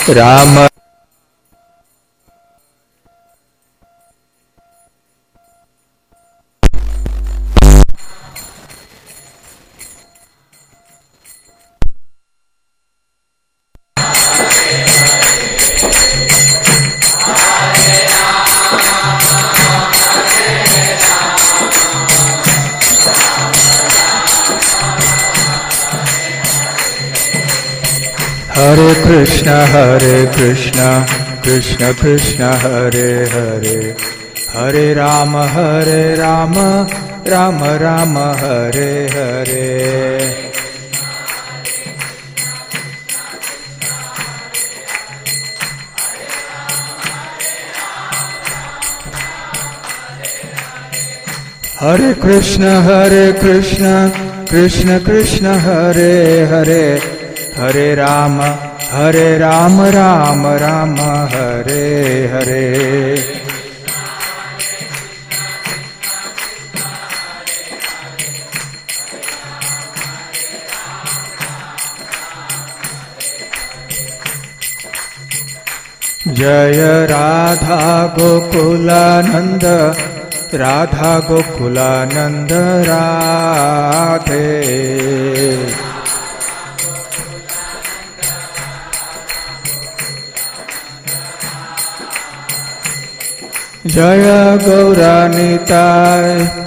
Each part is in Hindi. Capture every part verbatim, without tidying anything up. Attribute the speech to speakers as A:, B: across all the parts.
A: राम हरे कृष्णा हरे कृष्णा कृष्ण कृष्ण हरे हरे हरे राम हरे राम राम राम हरे हरे हरे कृष्ण हरे कृष्ण कृष्ण कृष्ण हरे हरे हरे राम हरे राम राम राम हरे हरे जय राधा गोकुलानंद राधा गोकुलानंद राधे जय गौरानिताय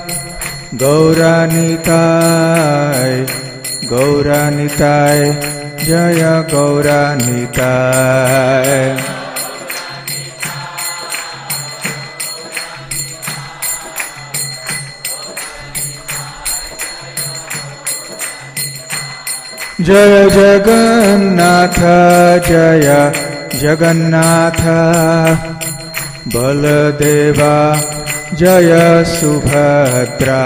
A: गौरानिताय गौरानिताय जय गौरानिताय जय जगन्नाथ जय जगन्नाथ बलदेवा जय सुभद्रा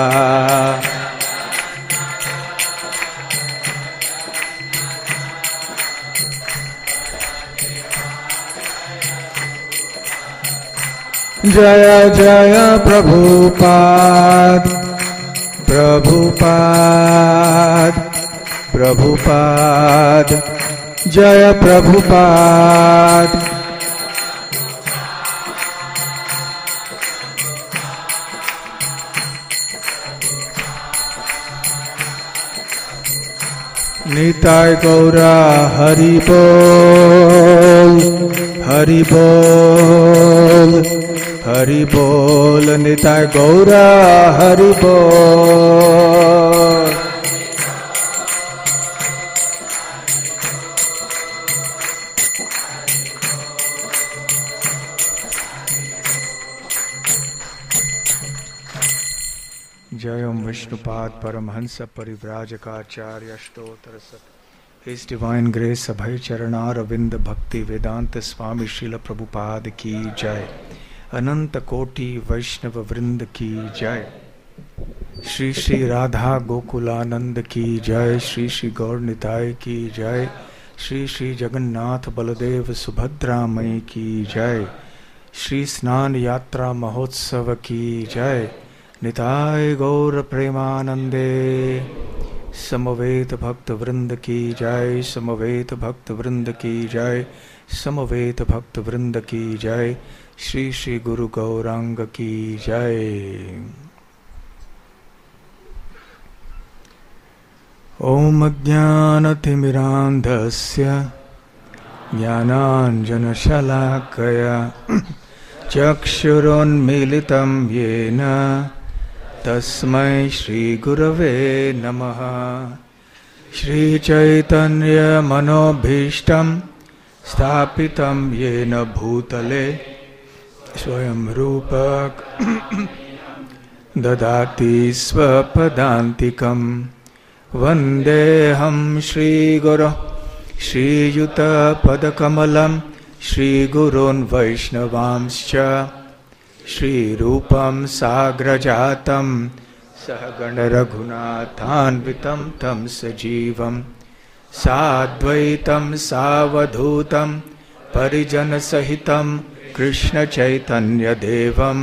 A: जय जय प्रभुपाद प्रभुपाद प्रभुपाद जय प्रभुपाद निताय गौरा हरि बोल हरि बोल हरि बोल निताय गौरा हरि बोल जय ओम विष्णुपाद परमहंस परिव्राजकाचार्य अष्टोत्तर सत His Divine Grace अभय चरणारविंद भक्ति वेदांत स्वामी श्रील प्रभुपाद की जय। अनंत कोटि वैष्णव वृंद की जय। श्री श्री राधा गोकुलानंद की जय। श्री श्री गौर निताय की जय। श्री श्री जगन्नाथ बलदेव सुभद्रा मई की जय। श्री स्नान यात्रा महोत्सव की जय। निताय गौर प्रेमानंदे समवेत भक्त वृंद की जय। समवेत भक्त वृंद की जय। समवेत भक्त वृंद की जय। श्री श्री गुरु गौरांग की जय। ओम ज्ञानतिमिरान्धस्य ज्ञानाञ्जनशलाकया चक्षुरुन्मीलितं येन तस्मै श्रीगुरवे नमः। श्रीचैतन्यमनोभीष्टं स्थापितं येन भूतले स्वयं रूपक ददाति स्वपदान्तिकं। वन्देऽहं श्रीगुरो श्रीयुतपदकमलं श्रीगुरोन् वैष्णवांश्च श्रीरूपं साग्रजातं सहगणरघुनाथान्वितं तं सजीवं साद्वैतं सावधूतं परिजनसहितं कृष्णचैतन्यदेवं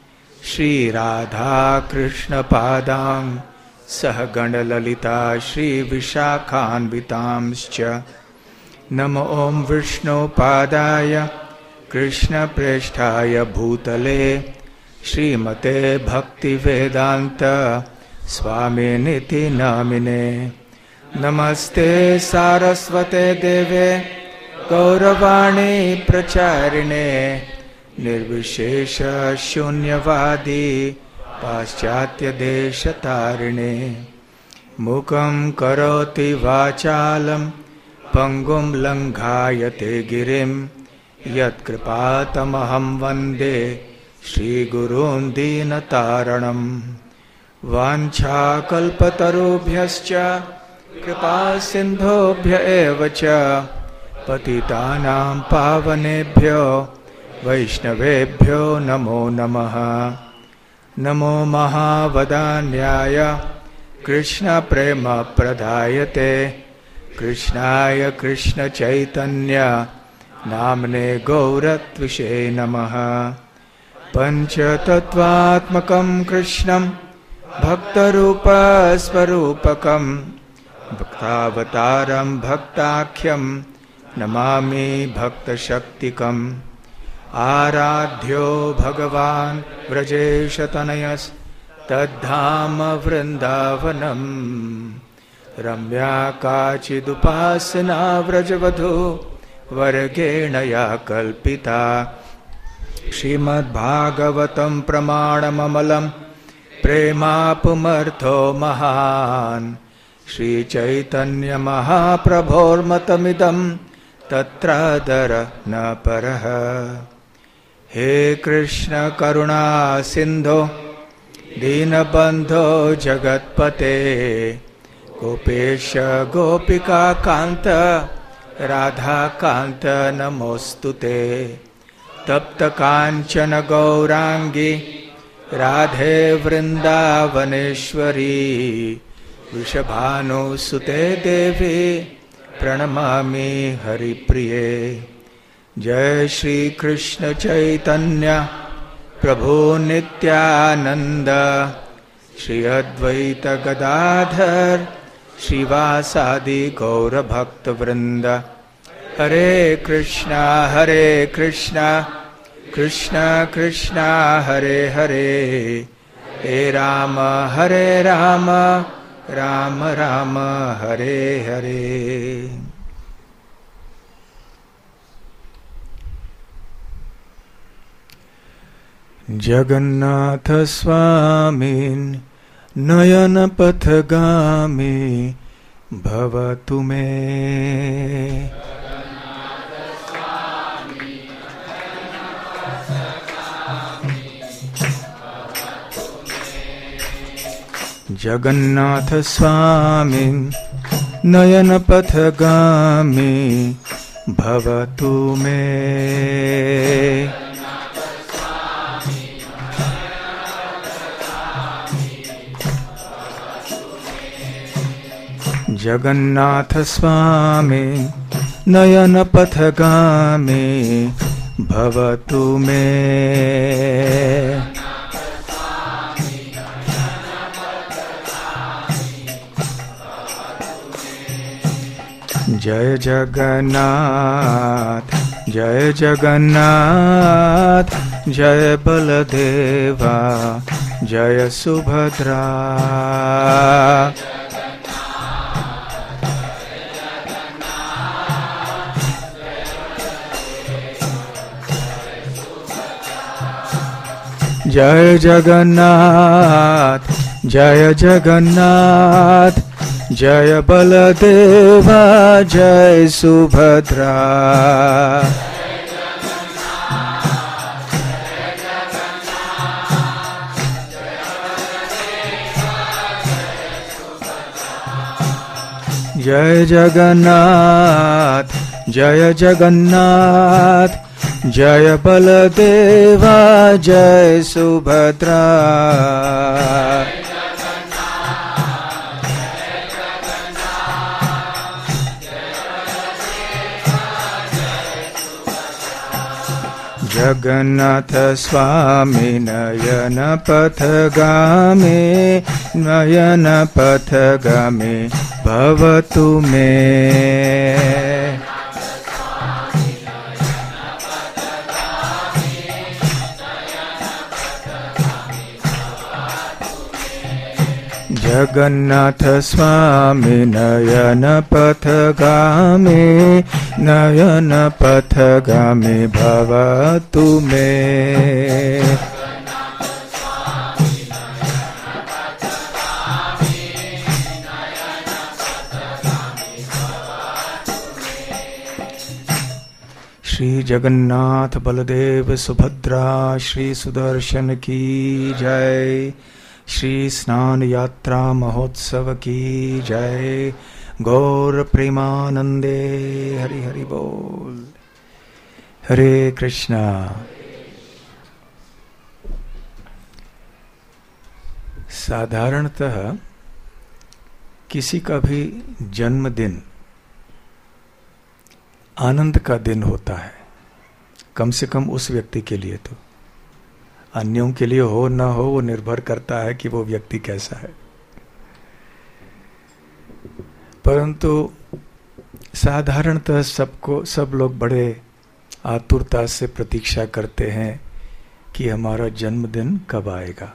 A: श्रीराधाकृष्णपादां सहगणललिता श्रीविशाखान्वितांश्च नमो ॐ विष्णुपादाय कृष्णप्रेष्ठाय भूतले श्रीमते भक्तिवेदान्त स्वामिनिति नामिने। नमस्ते सारस्वते देवे गौरवाणी प्रचारिणे निर्विशेष शून्यवादी पाश्चात्य देशतारिणे। मुखं करोति वाचालं पंगुं लंघायते गिरिं यत्कृपातमहं वन्दे श्रीगुरून् दीनतारणम्। वाञ्छाकल्पतरुभ्यश्च कृपा सिन्धुभ्य एव च पतितानां पावनेभ्यो वैष्णवेभ्यो नमो नमः। नमो महावदान्याय कृष्णप्रेमप्रदायते कृष्णाय कृष्णचैतन्य नाम्ने गौरत्विषे नमः। पञ्चतत्त्वात्मकं कृष्णं भक्तरूपस्वरूपकं भक्तावतारं भक्ताख्यं नमामि भक्तशक्तिकम्। आराध्यो भगवान् व्रजेशतनयस्तद्धाम वृन्दावनम्। रम्या काचिदुपासना व्रजवधू वर्गेण या कल्पिता। श्रीमद्भागवतं प्रमाणममलं प्रेमापुमर्थो महान्। श्रीचैतन्यमहाप्रभोर्मतमिदं तत्रादर न परः। हे कृष्ण करुणा सिन्धो दीनबन्धो जगत्पते गोपेश गोपिका कान्त राधा कान्त नमोस्तुते। तप्त कांचन गौरांगी राधे वृंदावनेश्वरी वृषभानुसुते देवी प्रणमामि हरिप्रिये। जय श्री कृष्ण चैतन्य प्रभु नित्यानंद श्री अद्वैत गदाधर श्रीवासादि गौर भक्त वृंद। हरे कृष्णा हरे कृष्णा कृष्णा कृष्णा हरे हरे हे राम हरे राम राम राम हरे हरे। जगन्नाथ स्वामिन् नयन पथगामी भवतु मे। जगन्नाथ स्वामी नयन पथगामी भवतु मे। जगन्नाथ स्वामी नयन पथगामी भवतु मे। जय जगन्नाथ जय जगन्नाथ जय बलदेवा जय सुभद्रा। जय जगन्नाथ जय जगन्नाथ जय बलदेवा जय सुभद्रा। जय जगन्नाथ जय जगन्नाथ जय बलदेवा जय सुभद्रा। जगन्नाथ स्वामी नयन पथगामी नयन पथगामी भवतु मे। जगन्नाथ स्वामी नयन पथगामी नयन पथगामी भवतु मे। श्री जगन्नाथ बलदेव सुभद्रा श्री सुदर्शन की जय। श्री स्नान यात्रा महोत्सव की जय। गौर प्रेमानंदे हरि हरि बोल। हरे कृष्णा। साधारणतः किसी का भी जन्मदिन आनंद का दिन होता है, कम से कम उस व्यक्ति के लिए। तो अन्यों के लिए हो ना हो वो निर्भर करता है कि वो व्यक्ति कैसा है। परंतु साधारणतः सबको सब लोग बड़े आतुरता से प्रतीक्षा करते हैं कि हमारा जन्मदिन कब आएगा।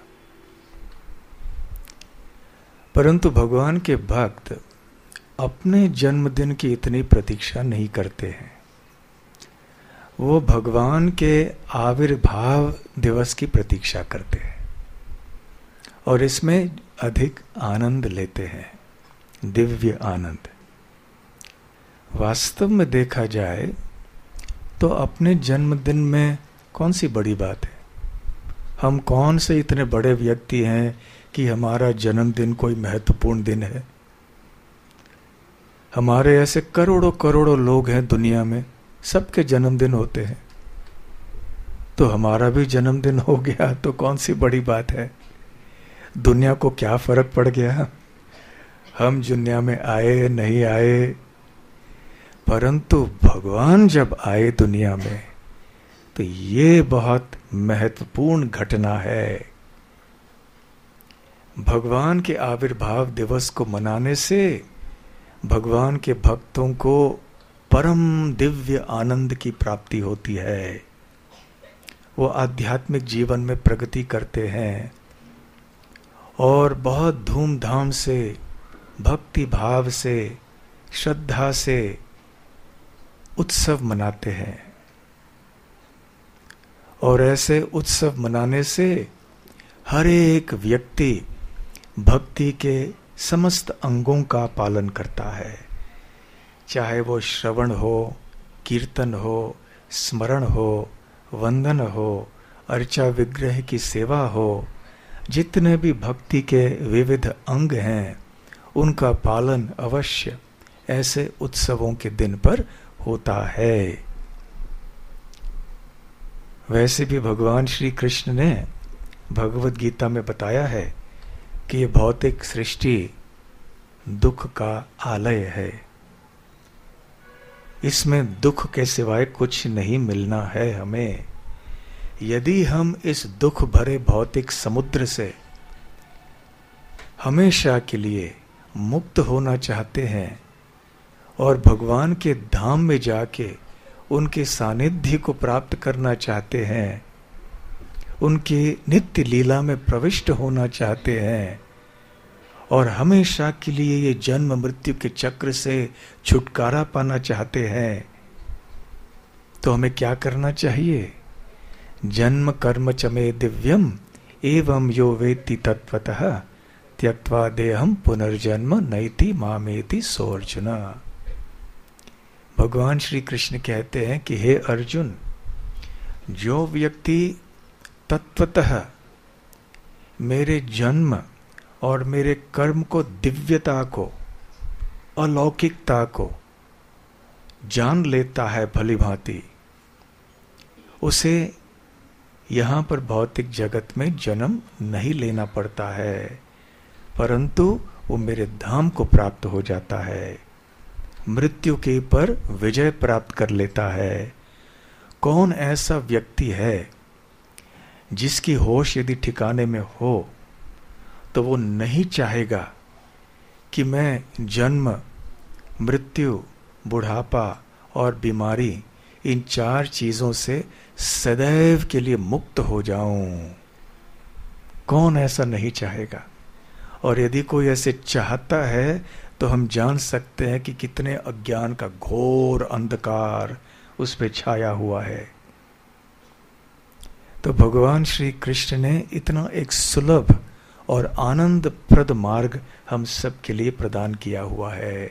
A: परंतु भगवान के भक्त अपने जन्मदिन की इतनी प्रतीक्षा नहीं करते हैं। वो भगवान के आविर्भाव दिवस की प्रतीक्षा करते हैं और इसमें अधिक आनंद लेते हैं, दिव्य आनंद। वास्तव में देखा जाए तो अपने जन्मदिन में कौन सी बड़ी बात है। हम कौन से इतने बड़े व्यक्ति हैं कि हमारा जन्मदिन कोई महत्वपूर्ण दिन है। हमारे ऐसे करोड़ों करोड़ों लोग हैं दुनिया में, सबके जन्मदिन होते हैं। तो हमारा भी जन्मदिन हो गया तो कौन सी बड़ी बात है। दुनिया को क्या फर्क पड़ गया हम दुनिया में आए नहीं आए। परंतु भगवान जब आए दुनिया में तो ये बहुत महत्वपूर्ण घटना है। भगवान के आविर्भाव दिवस को मनाने से भगवान के भक्तों को परम दिव्य आनंद की प्राप्ति होती है। वो आध्यात्मिक जीवन में प्रगति करते हैं और बहुत धूमधाम से, भक्ति भाव से, श्रद्धा से उत्सव मनाते हैं। और ऐसे उत्सव मनाने से हर एक व्यक्ति भक्ति के समस्त अंगों का पालन करता है। चाहे वो श्रवण हो, कीर्तन हो, स्मरण हो, वंदन हो, अर्चा विग्रह की सेवा हो, जितने भी भक्ति के विविध अंग हैं उनका पालन अवश्य ऐसे उत्सवों के दिन पर होता है। वैसे भी भगवान श्री कृष्ण ने भगवद गीता में बताया है कि ये भौतिक सृष्टि दुख का आलय है। इसमें दुख के सिवाय कुछ नहीं मिलना है हमें। यदि हम इस दुख भरे भौतिक समुद्र से हमेशा के लिए मुक्त होना चाहते हैं और भगवान के धाम में जाके उनके सानिध्य को प्राप्त करना चाहते हैं, उनकी नित्य लीला में प्रविष्ट होना चाहते हैं और हमेशा के लिए ये जन्म मृत्यु के चक्र से छुटकारा पाना चाहते हैं, तो हमें क्या करना चाहिए? जन्म कर्म च मे दिव्यम एवं यो वेत्ति तत्वतः त्यक्त्वा देहम पुनर्जन्म नैति मामेति सोऽर्जुन। भगवान श्री कृष्ण कहते हैं कि हे अर्जुन, जो व्यक्ति तत्वतः मेरे जन्म और मेरे कर्म को, दिव्यता को, अलौकिकता को जान लेता है भली भांति, उसे यहाँ पर भौतिक जगत में जन्म नहीं लेना पड़ता है, परंतु वो मेरे धाम को प्राप्त हो जाता है, मृत्यु के पर विजय प्राप्त कर लेता है। कौन ऐसा व्यक्ति है जिसकी होश यदि ठिकाने में हो तो वो नहीं चाहेगा कि मैं जन्म, मृत्यु, बुढ़ापा और बीमारी, इन चार चीजों से सदैव के लिए मुक्त हो जाऊं? कौन ऐसा नहीं चाहेगा? और यदि कोई ऐसे चाहता है तो हम जान सकते हैं कि कितने अज्ञान का घोर अंधकार उस पे छाया हुआ है। तो भगवान श्री कृष्ण ने इतना एक सुलभ और आनंदप्रद मार्ग हम सब के लिए प्रदान किया हुआ है।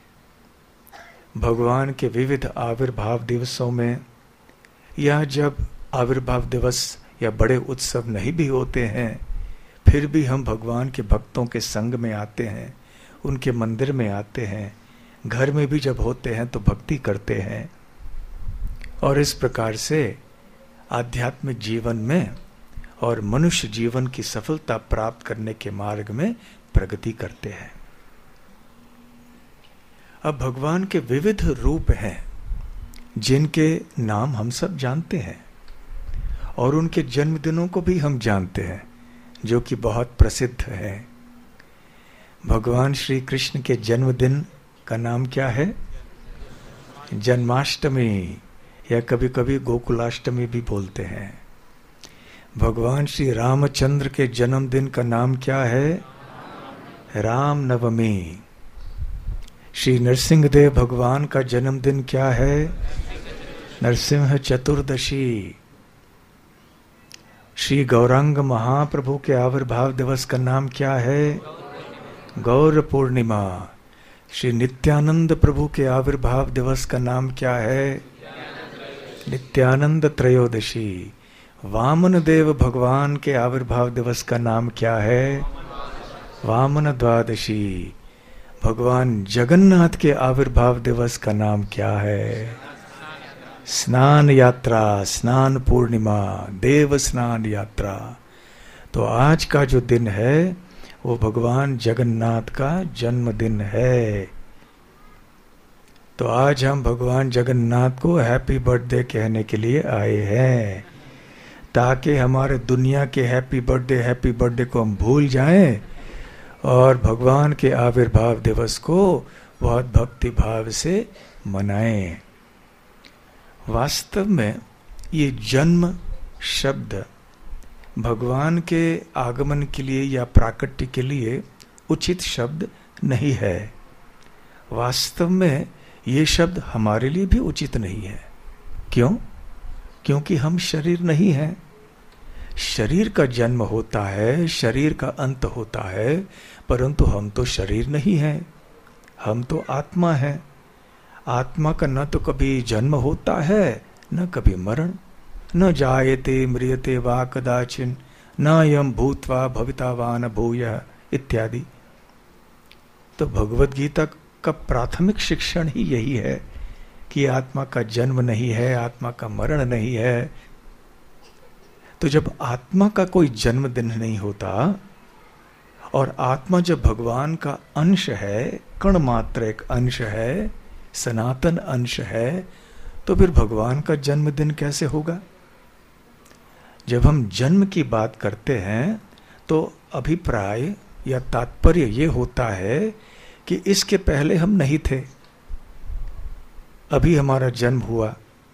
A: भगवान के विविध आविर्भाव दिवसों में, या जब आविर्भाव दिवस या बड़े उत्सव नहीं भी होते हैं, फिर भी हम भगवान के भक्तों के संग में आते हैं, उनके मंदिर में आते हैं, घर में भी जब होते हैं तो भक्ति करते हैं, और इस प्रकार से आध्यात्मिक जीवन में और मनुष्य जीवन की सफलता प्राप्त करने के मार्ग में प्रगति करते हैं। अब भगवान के विविध रूप हैं जिनके नाम हम सब जानते हैं, और उनके जन्मदिनों को भी हम जानते हैं जो कि बहुत प्रसिद्ध है। भगवान श्री कृष्ण के जन्मदिन का नाम क्या है? जन्माष्टमी, या कभी कभी गोकुलाष्टमी भी बोलते हैं। भगवान श्री रामचंद्र के जन्मदिन का नाम क्या है? राम नवमी। श्री नरसिंह देव भगवान का जन्मदिन क्या है? नरसिंह चतुर्दशी। श्री गौरांग महाप्रभु के आविर्भाव दिवस का नाम क्या है? गौर पूर्णिमा। श्री नित्यानंद प्रभु के आविर्भाव दिवस का नाम क्या है? नित्यानंद त्रयोदशी। वामन देव भगवान के आविर्भाव दिवस का नाम क्या है? वामन द्वादशी। भगवान जगन्नाथ के आविर्भाव दिवस का नाम क्या है? स्नान यात्रा, स्नान पूर्णिमा, देव स्नान यात्रा। तो आज का जो दिन है वो भगवान जगन्नाथ का जन्मदिन है। तो आज हम भगवान जगन्नाथ को हैप्पी बर्थडे कहने के लिए आए हैं, ताकि हमारे दुनिया के हैप्पी बर्थडे हैप्पी बर्थडे को हम भूल जाएं और भगवान के आविर्भाव दिवस को बहुत भक्ति भाव से मनाएं। वास्तव में ये जन्म शब्द भगवान के आगमन के लिए या प्राकट्य के लिए उचित शब्द नहीं है। वास्तव में ये शब्द हमारे लिए भी उचित नहीं है। क्यों? क्योंकि हम शरीर नहीं हैं। शरीर का जन्म होता है, शरीर का अंत होता है, परंतु हम तो शरीर नहीं हैं, हम तो आत्मा हैं। आत्मा का न तो कभी जन्म होता है न कभी मरण। न जायते म्रियते वा कदाचिन न यम भूत्वा भवितावान भूयः इत्यादि। तो भगवद गीता का प्राथमिक शिक्षण ही यही है कि आत्मा का जन्म नहीं है, आत्मा का मरण नहीं है। तो जब आत्मा का कोई जन्मदिन नहीं होता और आत्मा जब भगवान का अंश है, कण मात्र एक अंश है, सनातन अंश है, तो फिर भगवान का जन्मदिन कैसे होगा? जब हम जन्म की बात करते हैं तो अभिप्राय या तात्पर्य ये होता है कि इसके पहले हम नहीं थे, अभी हमारा जन्म हुआ।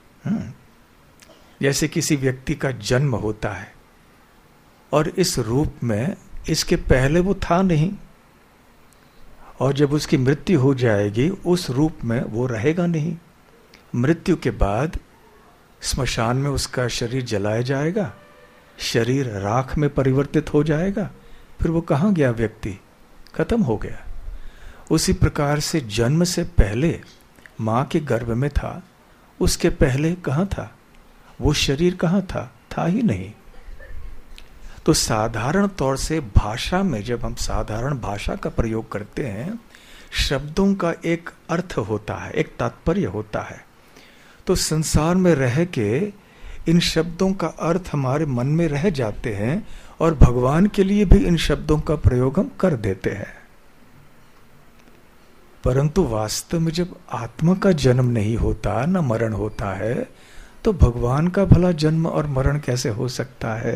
A: जैसे किसी व्यक्ति का जन्म होता है और इस रूप में इसके पहले वो था नहीं, और जब उसकी मृत्यु हो जाएगी उस रूप में वो रहेगा नहीं। मृत्यु के बाद स्मशान में उसका शरीर जलाया जाएगा, शरीर राख में परिवर्तित हो जाएगा, फिर वो कहाँ गया? व्यक्ति खत्म हो गया। उसी प्रकार से जन्म से पहले माँ के गर्भ में था, उसके पहले कहाँ था? वो शरीर कहाँ था? था ही नहीं। तो साधारण तौर से भाषा में जब हम साधारण भाषा का प्रयोग करते हैं, शब्दों का एक अर्थ होता है, एक तात्पर्य होता है। तो संसार में रह के इन शब्दों का अर्थ हमारे मन में रह जाते हैं और भगवान के लिए भी इन शब्दों का प्रयोग हम कर देते हैं। परंतु वास्तव में जब आत्मा का जन्म नहीं होता, न मरण होता है, तो भगवान का भला जन्म और मरण कैसे हो सकता है?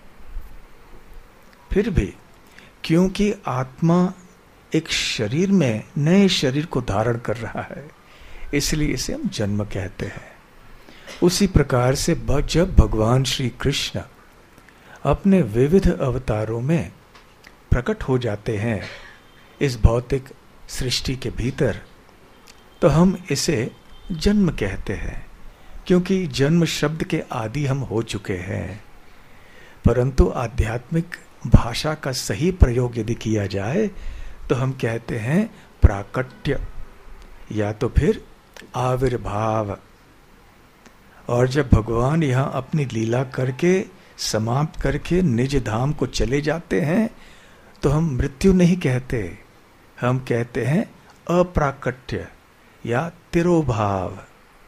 A: फिर भी क्योंकि आत्मा एक शरीर में नए शरीर को धारण कर रहा है, इसलिए इसे हम जन्म कहते हैं। उसी प्रकार से जब भगवान श्री कृष्ण अपने विविध अवतारों में प्रकट हो जाते हैं इस भौतिक सृष्टि के भीतर, तो हम इसे जन्म कहते हैं, क्योंकि जन्म शब्द के आदि हम हो चुके हैं। परंतु आध्यात्मिक भाषा का सही प्रयोग यदि किया जाए तो हम कहते हैं प्राकट्य या तो फिर आविर्भाव। और जब भगवान यहाँ अपनी लीला करके समाप्त करके निज धाम को चले जाते हैं तो हम मृत्यु नहीं कहते, हम कहते हैं अप्राकट्य या तिरोभाव।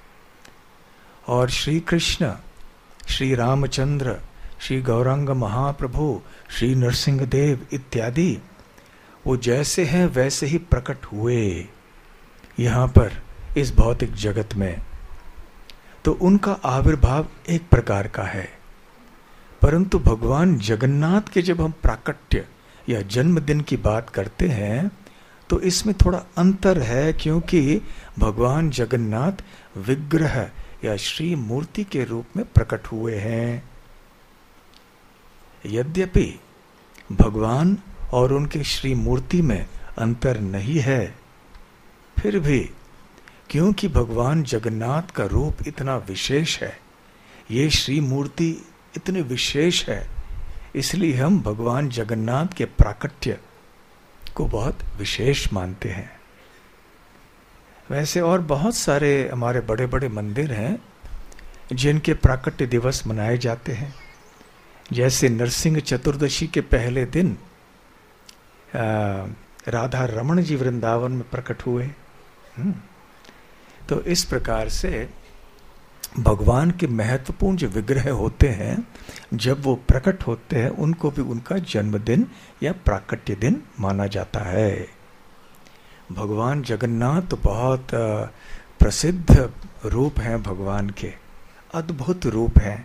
A: और श्री कृष्ण, श्री रामचंद्र, श्री गौरांग महाप्रभु, श्री नरसिंह देव इत्यादि वो जैसे हैं वैसे ही प्रकट हुए यहाँ पर इस भौतिक जगत में, तो उनका आविर्भाव एक प्रकार का है। परंतु भगवान जगन्नाथ के जब हम प्राकट्य या जन्मदिन की बात करते हैं तो इसमें थोड़ा अंतर है, क्योंकि भगवान जगन्नाथ विग्रह या श्री मूर्ति के रूप में प्रकट हुए हैं। यद्यपि भगवान और उनके श्री मूर्ति में अंतर नहीं है, फिर भी क्योंकि भगवान जगन्नाथ का रूप इतना विशेष है, ये श्री मूर्ति इतनी विशेष है, इसलिए हम भगवान जगन्नाथ के प्राकट्य को बहुत विशेष मानते हैं। वैसे और बहुत सारे हमारे बड़े बड़े मंदिर हैं जिनके प्राकट्य दिवस मनाए जाते हैं। जैसे नरसिंह चतुर्दशी के पहले दिन आ, राधा रमण जी वृंदावन में प्रकट हुए। तो इस प्रकार से भगवान के महत्वपूर्ण जो विग्रह होते हैं, जब वो प्रकट होते हैं उनको भी उनका जन्मदिन या प्राकट्य दिन माना जाता है। भगवान जगन्नाथ तो बहुत प्रसिद्ध रूप हैं भगवान के, अद्भुत रूप हैं।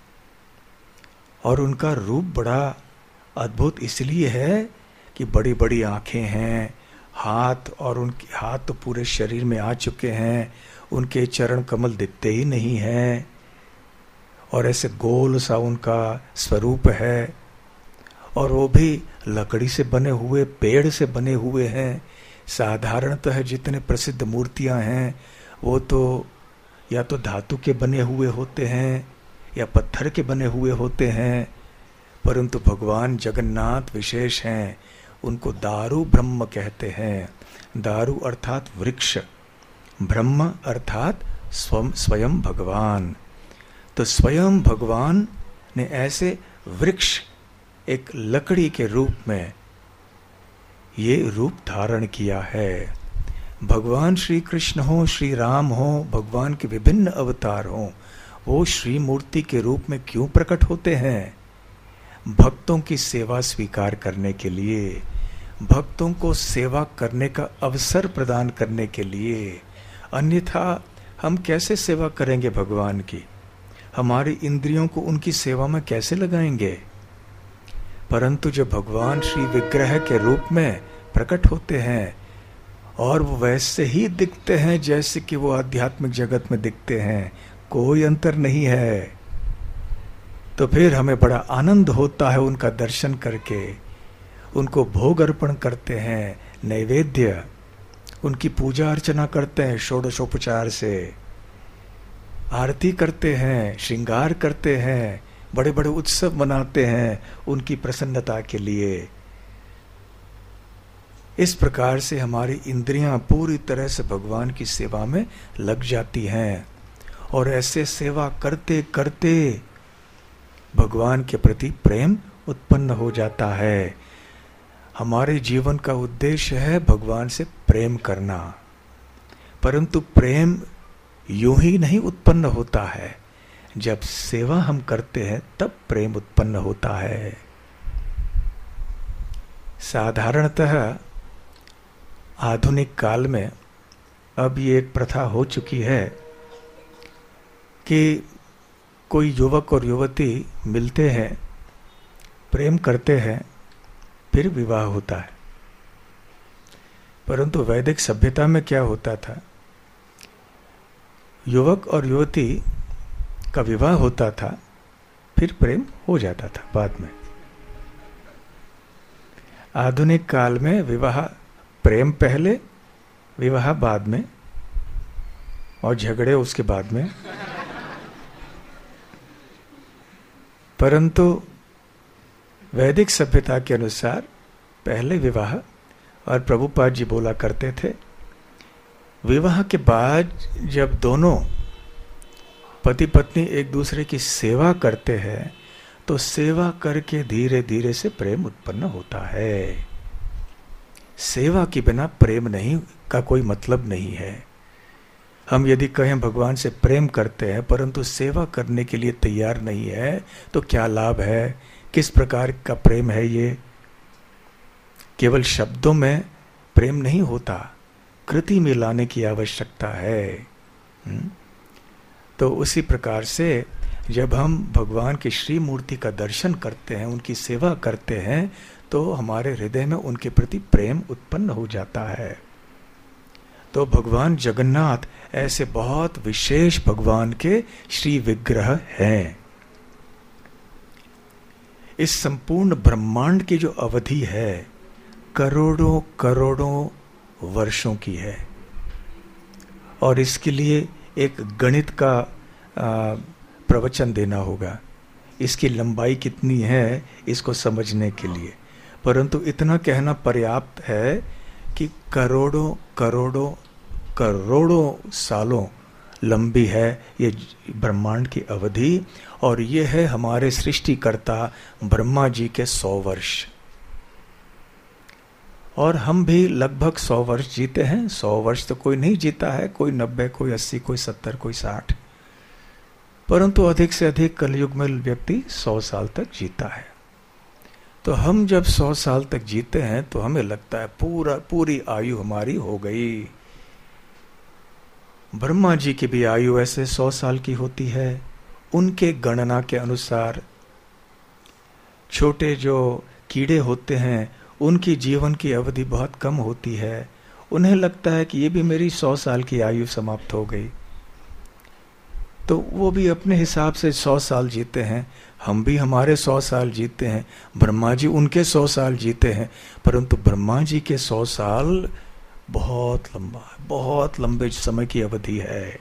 A: और उनका रूप बड़ा अद्भुत इसलिए है कि बड़ी बड़ी आंखें हैं, हाथ, और उनके हाथ तो पूरे शरीर में आ चुके हैं, उनके चरण कमल दिखते ही नहीं हैं, और ऐसे गोल सा उनका स्वरूप है। और वो भी लकड़ी से बने हुए, पेड़ से बने हुए हैं। साधारणतः जितने प्रसिद्ध मूर्तियां हैं वो तो या तो धातु के बने हुए होते हैं या पत्थर के बने हुए होते हैं, परंतु भगवान जगन्नाथ विशेष हैं। उनको दारु ब्रह्म कहते हैं। दारु अर्थात वृक्ष, ब्रह्म अर्थात स्वयं स्वयं भगवान। तो स्वयं भगवान ने ऐसे वृक्ष, एक लकड़ी के रूप में ये रूप धारण किया है। भगवान श्री कृष्ण हो, श्री राम हो, भगवान के विभिन्न अवतार हो, वो श्री मूर्ति के रूप में क्यों प्रकट होते हैं? भक्तों की सेवा स्वीकार करने के लिए, भक्तों को सेवा करने का अवसर प्रदान करने के लिए। अन्यथा हम कैसे सेवा करेंगे भगवान की? हमारी इंद्रियों को उनकी सेवा में कैसे लगाएंगे? परंतु जब भगवान श्री विग्रह के रूप में प्रकट होते हैं और वो वैसे ही दिखते हैं जैसे कि वो आध्यात्मिक जगत में दिखते हैं, कोई अंतर नहीं है, तो फिर हमें बड़ा आनंद होता है उनका दर्शन करके। उनको भोग अर्पण करते हैं, नैवेद्य, उनकी पूजा अर्चना करते हैं षोडशोपचार से, आरती करते हैं, श्रृंगार करते हैं, बड़े बड़े उत्सव मनाते हैं उनकी प्रसन्नता के लिए। इस प्रकार से हमारी इंद्रियां पूरी तरह से भगवान की सेवा में लग जाती हैं, और ऐसे सेवा करते करते भगवान के प्रति प्रेम उत्पन्न हो जाता है। हमारे जीवन का उद्देश्य है भगवान से प्रेम करना, परंतु प्रेम यूं ही नहीं उत्पन्न होता है। जब सेवा हम करते हैं तब प्रेम उत्पन्न होता है। साधारणतः आधुनिक काल में अब ये एक प्रथा हो चुकी है कि कोई युवक और युवती मिलते हैं, प्रेम करते हैं, फिर विवाह होता है। परंतु वैदिक सभ्यता में क्या होता था? युवक और युवती का विवाह होता था, फिर प्रेम हो जाता था बाद में। आधुनिक काल में विवाह, प्रेम पहले, विवाह बाद में, और झगड़े उसके बाद में। परंतु वैदिक सभ्यता के अनुसार पहले विवाह, और प्रभुपाद जी बोला करते थे विवाह के बाद जब दोनों पति पत्नी एक दूसरे की सेवा करते हैं तो सेवा करके धीरे धीरे से प्रेम उत्पन्न होता है। सेवा के बिना प्रेम नहीं का कोई मतलब नहीं है। हम यदि कहें भगवान से प्रेम करते हैं परंतु सेवा करने के लिए तैयार नहीं है तो क्या लाभ है? किस प्रकार का प्रेम है ये? केवल शब्दों में प्रेम नहीं होता, कृति में लाने की आवश्यकता है। हुँ? तो उसी प्रकार से जब हम भगवान की श्री मूर्ति का दर्शन करते हैं, उनकी सेवा करते हैं, तो हमारे हृदय में उनके प्रति प्रेम उत्पन्न हो जाता है। तो भगवान जगन्नाथ ऐसे बहुत विशेष भगवान के श्री विग्रह हैं। इस संपूर्ण ब्रह्मांड की जो अवधि है करोड़ों करोड़ों वर्षों की है, और इसके लिए एक गणित का आ, प्रवचन देना होगा, इसकी लंबाई कितनी है इसको समझने के लिए। परंतु इतना कहना पर्याप्त है कि करोड़ों करोड़ों करोड़ों सालों लंबी है ये ब्रह्मांड की अवधि, और ये है हमारे सृष्टिकर्ता ब्रह्मा जी के सौ वर्ष। और हम भी लगभग सौ वर्ष जीते हैं। सौ वर्ष तो कोई नहीं जीता है, कोई नब्बे, कोई अस्सी, कोई सत्तर, कोई साठ, परंतु अधिक से अधिक कलयुग में व्यक्ति सौ साल तक जीता है। तो हम जब सौ साल तक जीते हैं तो हमें लगता है पूरा पूरी आयु हमारी हो गई। ब्रह्मा जी की भी आयु ऐसे सौ साल की होती है। उनके गणना के अनुसार छोटे जो कीड़े होते हैं उनकी जीवन की अवधि बहुत कम होती है। उन्हें लगता है कि ये भी मेरी सौ साल की आयु समाप्त हो गई, तो वो भी अपने हिसाब से सौ साल जीते हैं। हम भी हमारे सौ साल जीते हैं, ब्रह्मा जी उनके सौ साल जीते हैं, परंतु ब्रह्मा जी के सौ साल बहुत लंबा है, बहुत लंबे समय की अवधि है।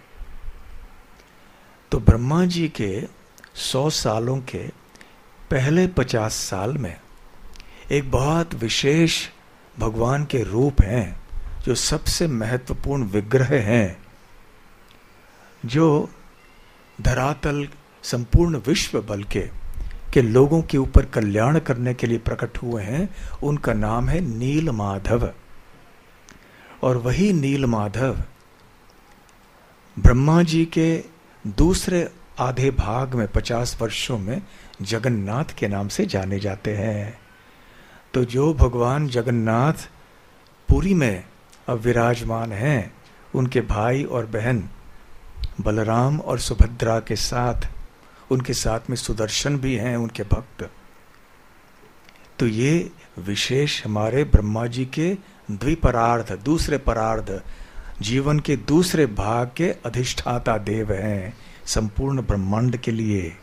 A: तो ब्रह्मा जी के सौ सालों के पहले पचास साल में एक बहुत विशेष भगवान के रूप हैं जो सबसे महत्वपूर्ण विग्रह हैं, जो धरातल संपूर्ण विश्व बल के के लोगों के ऊपर कल्याण करने के लिए प्रकट हुए हैं। उनका नाम है नील माधव। और वही नील माधव ब्रह्मा जी के दूसरे आधे भाग में पचास वर्षों में जगन्नाथ के नाम से जाने जाते हैं। तो जो भगवान जगन्नाथ पुरी में अब विराजमान हैं, उनके भाई और बहन बलराम और सुभद्रा के साथ, उनके साथ में सुदर्शन भी हैं उनके भक्त। तो ये विशेष हमारे ब्रह्मा जी के द्विपरार्ध, दूसरे परार्ध, जीवन के दूसरे भाग के अधिष्ठाता देव हैं संपूर्ण ब्रह्मांड के लिए।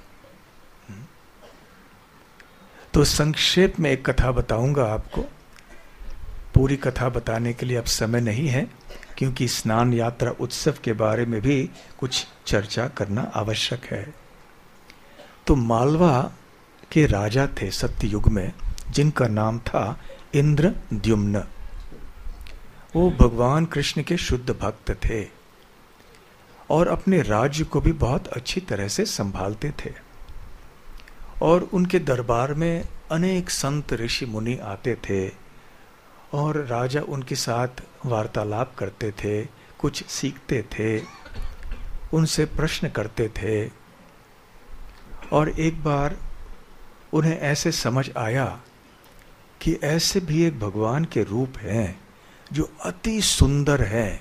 A: तो संक्षेप में एक कथा बताऊंगा आपको। पूरी कथा बताने के लिए अब समय नहीं है, क्योंकि स्नान यात्रा उत्सव के बारे में भी कुछ चर्चा करना आवश्यक है। तो मालवा के राजा थे सत्ययुग में, जिनका नाम था इंद्रद्युम्न। वो भगवान कृष्ण के शुद्ध भक्त थे और अपने राज्य को भी बहुत अच्छी तरह से संभालते थे। और उनके दरबार में अनेक संत ऋषि मुनि आते थे और राजा उनके साथ वार्तालाप करते थे, कुछ सीखते थे, उनसे प्रश्न करते थे। और एक बार उन्हें ऐसे समझ आया कि ऐसे भी एक भगवान के रूप हैं जो अति सुंदर है।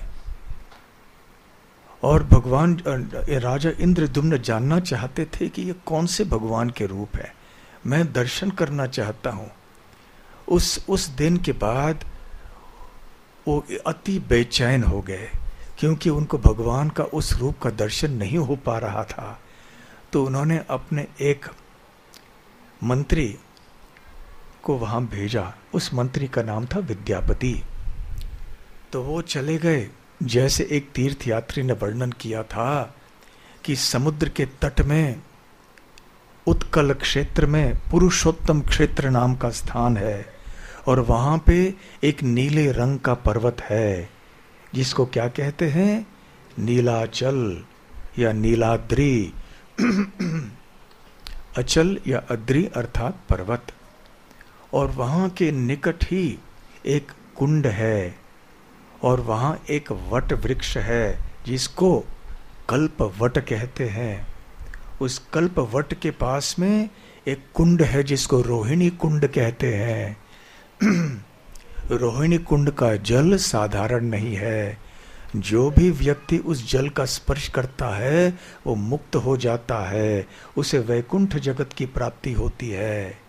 A: और भगवान राजा इंद्रद्युम्न जानना चाहते थे कि ये कौन से भगवान के रूप है, मैं दर्शन करना चाहता हूँ। उस उस दिन के बाद वो अति बेचैन हो गए, क्योंकि उनको भगवान का उस रूप का दर्शन नहीं हो पा रहा था। तो उन्होंने अपने एक मंत्री को वहां भेजा। उस मंत्री का नाम था विद्यापति। तो वो चले गए, जैसे एक तीर्थ यात्री ने वर्णन किया था कि समुद्र के तट में उत्कल क्षेत्र में पुरुषोत्तम क्षेत्र नाम का स्थान है, और वहां पे एक नीले रंग का पर्वत है जिसको क्या कहते हैं, नीलाचल या नीलाद्रि। अचल या अद्रि अर्थात पर्वत। और वहां के निकट ही एक कुंड है, और वहां एक वट वृक्ष है जिसको कल्प वट कहते हैं। उस कल्प वट के पास में एक कुंड है जिसको रोहिणी कुंड कहते हैं। रोहिणी कुंड का जल साधारण नहीं है। जो भी व्यक्ति उस जल का स्पर्श करता है वो मुक्त हो जाता है, उसे वैकुंठ जगत की प्राप्ति होती है।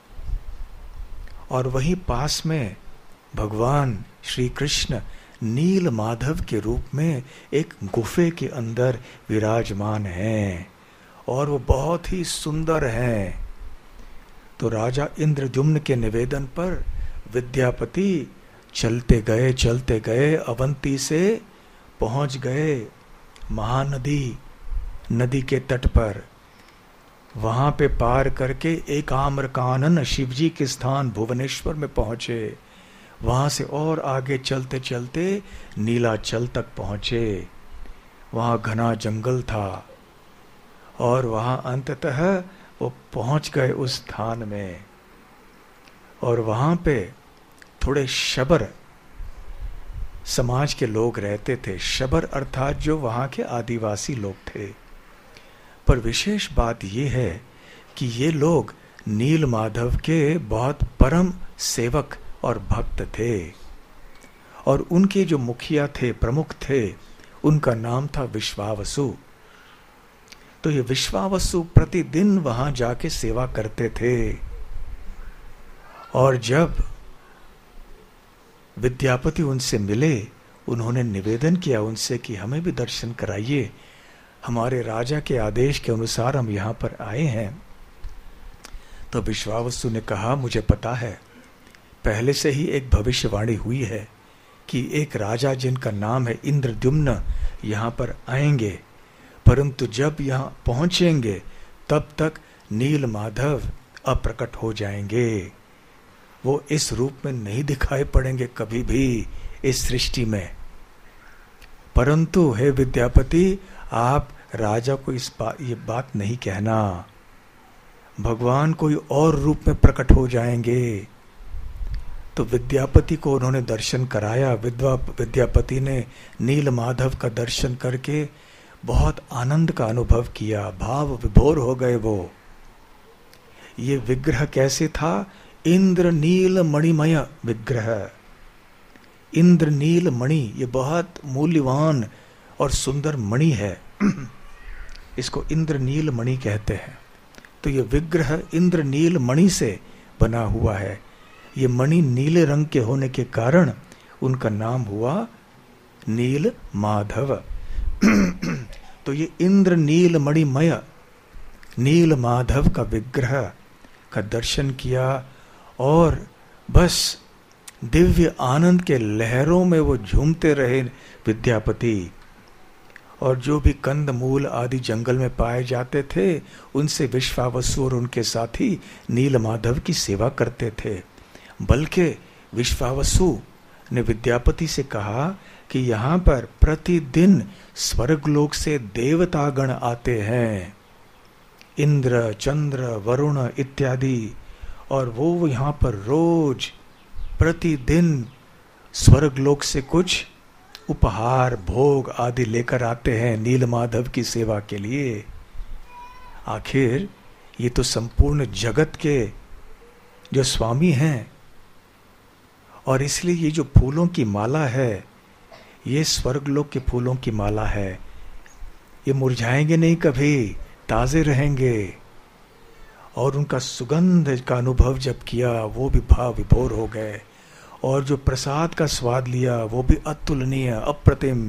A: और वहीं पास में भगवान श्री कृष्ण नील माधव के रूप में एक गुफे के अंदर विराजमान हैं, और वो बहुत ही सुंदर हैं। तो राजा इंद्रद्युम्न के निवेदन पर विद्यापति चलते गए चलते गए अवंती से पहुंच गए महानदी, नदी के तट पर। वहां पे पार करके एक आम्रकानन शिवजी के स्थान भुवनेश्वर में पहुंचे। वहां से और आगे चलते चलते नीलाचल तक पहुंचे। वहां घना जंगल था, और वहां अंततः वो पहुंच गए उस स्थान में। और वहां पे थोड़े शबर समाज के लोग रहते थे। शबर अर्थात जो वहां के आदिवासी लोग थे। पर विशेष बात यह है कि ये लोग नील माधव के बहुत परम सेवक और भक्त थे। और उनके जो मुखिया थे, प्रमुख थे, उनका नाम था विश्वावसु। तो ये विश्वावसु प्रतिदिन वहां जाके सेवा करते थे। और जब विद्यापति उनसे मिले, उन्होंने निवेदन किया उनसे कि हमें भी दर्शन कराइए, हमारे राजा के आदेश के अनुसार हम यहाँ पर आए हैं। तो विश्वावसु ने कहा, मुझे पता है, पहले से ही एक भविष्यवाणी हुई है कि एक राजा जिनका नाम है इंद्रद्युम्न यहाँ पर आएंगे, परंतु जब यहाँ पहुँचेंगे तब तक नील माधव अप्रकट हो जाएंगे। वो इस रूप में नहीं दिखाई पड़ेंगे कभी भी इस सृष्टि में। परंतु हे विद्यापति, आप राजा को इस बात ये बात नहीं कहना, भगवान कोई और रूप में प्रकट हो जाएंगे। तो विद्यापति को उन्होंने दर्शन कराया। विद्वा विद्यापति ने नील माधव का दर्शन करके बहुत आनंद का अनुभव किया, भाव विभोर हो गए वो। ये विग्रह कैसे था? इंद्र नील मणिमय विग्रह। इंद्र नील मणि, ये बहुत मूल्यवान और सुंदर मणि है। इसको इंद्र नील मणि कहते हैं। तो ये विग्रह इंद्र नील मणि से बना हुआ है। ये मणि नीले रंग के होने के कारण उनका नाम हुआ नील माधव। तो ये इंद्र नील मणिमय नील माधव का विग्रह का दर्शन किया, और बस दिव्य आनंद के लहरों में वो झूमते रहे विद्यापति। और जो भी कंद मूल आदि जंगल में पाए जाते थे, उनसे विश्वावसु और उनके साथी नील माधव की सेवा करते थे। बल्कि विश्वावसु ने विद्यापति से कहा कि यहाँ पर प्रतिदिन स्वर्गलोक से देवतागण आते हैं, इंद्र, चंद्र, वरुण इत्यादि, और वो यहाँ पर रोज प्रतिदिन स्वर्गलोक से कुछ उपहार, भोग आदि लेकर आते हैं नील माधव की सेवा के लिए। आखिर ये तो संपूर्ण जगत के जो स्वामी हैं, और इसलिए ये जो फूलों की माला है, ये स्वर्गलोक के फूलों की माला है। ये मुरझाएंगे नहीं कभी, ताजे रहेंगे। और उनका सुगंध का अनुभव जब किया, वो भी भाव विभोर हो गए। और जो प्रसाद का स्वाद लिया, वो भी अतुलनीय, अप्रतिम।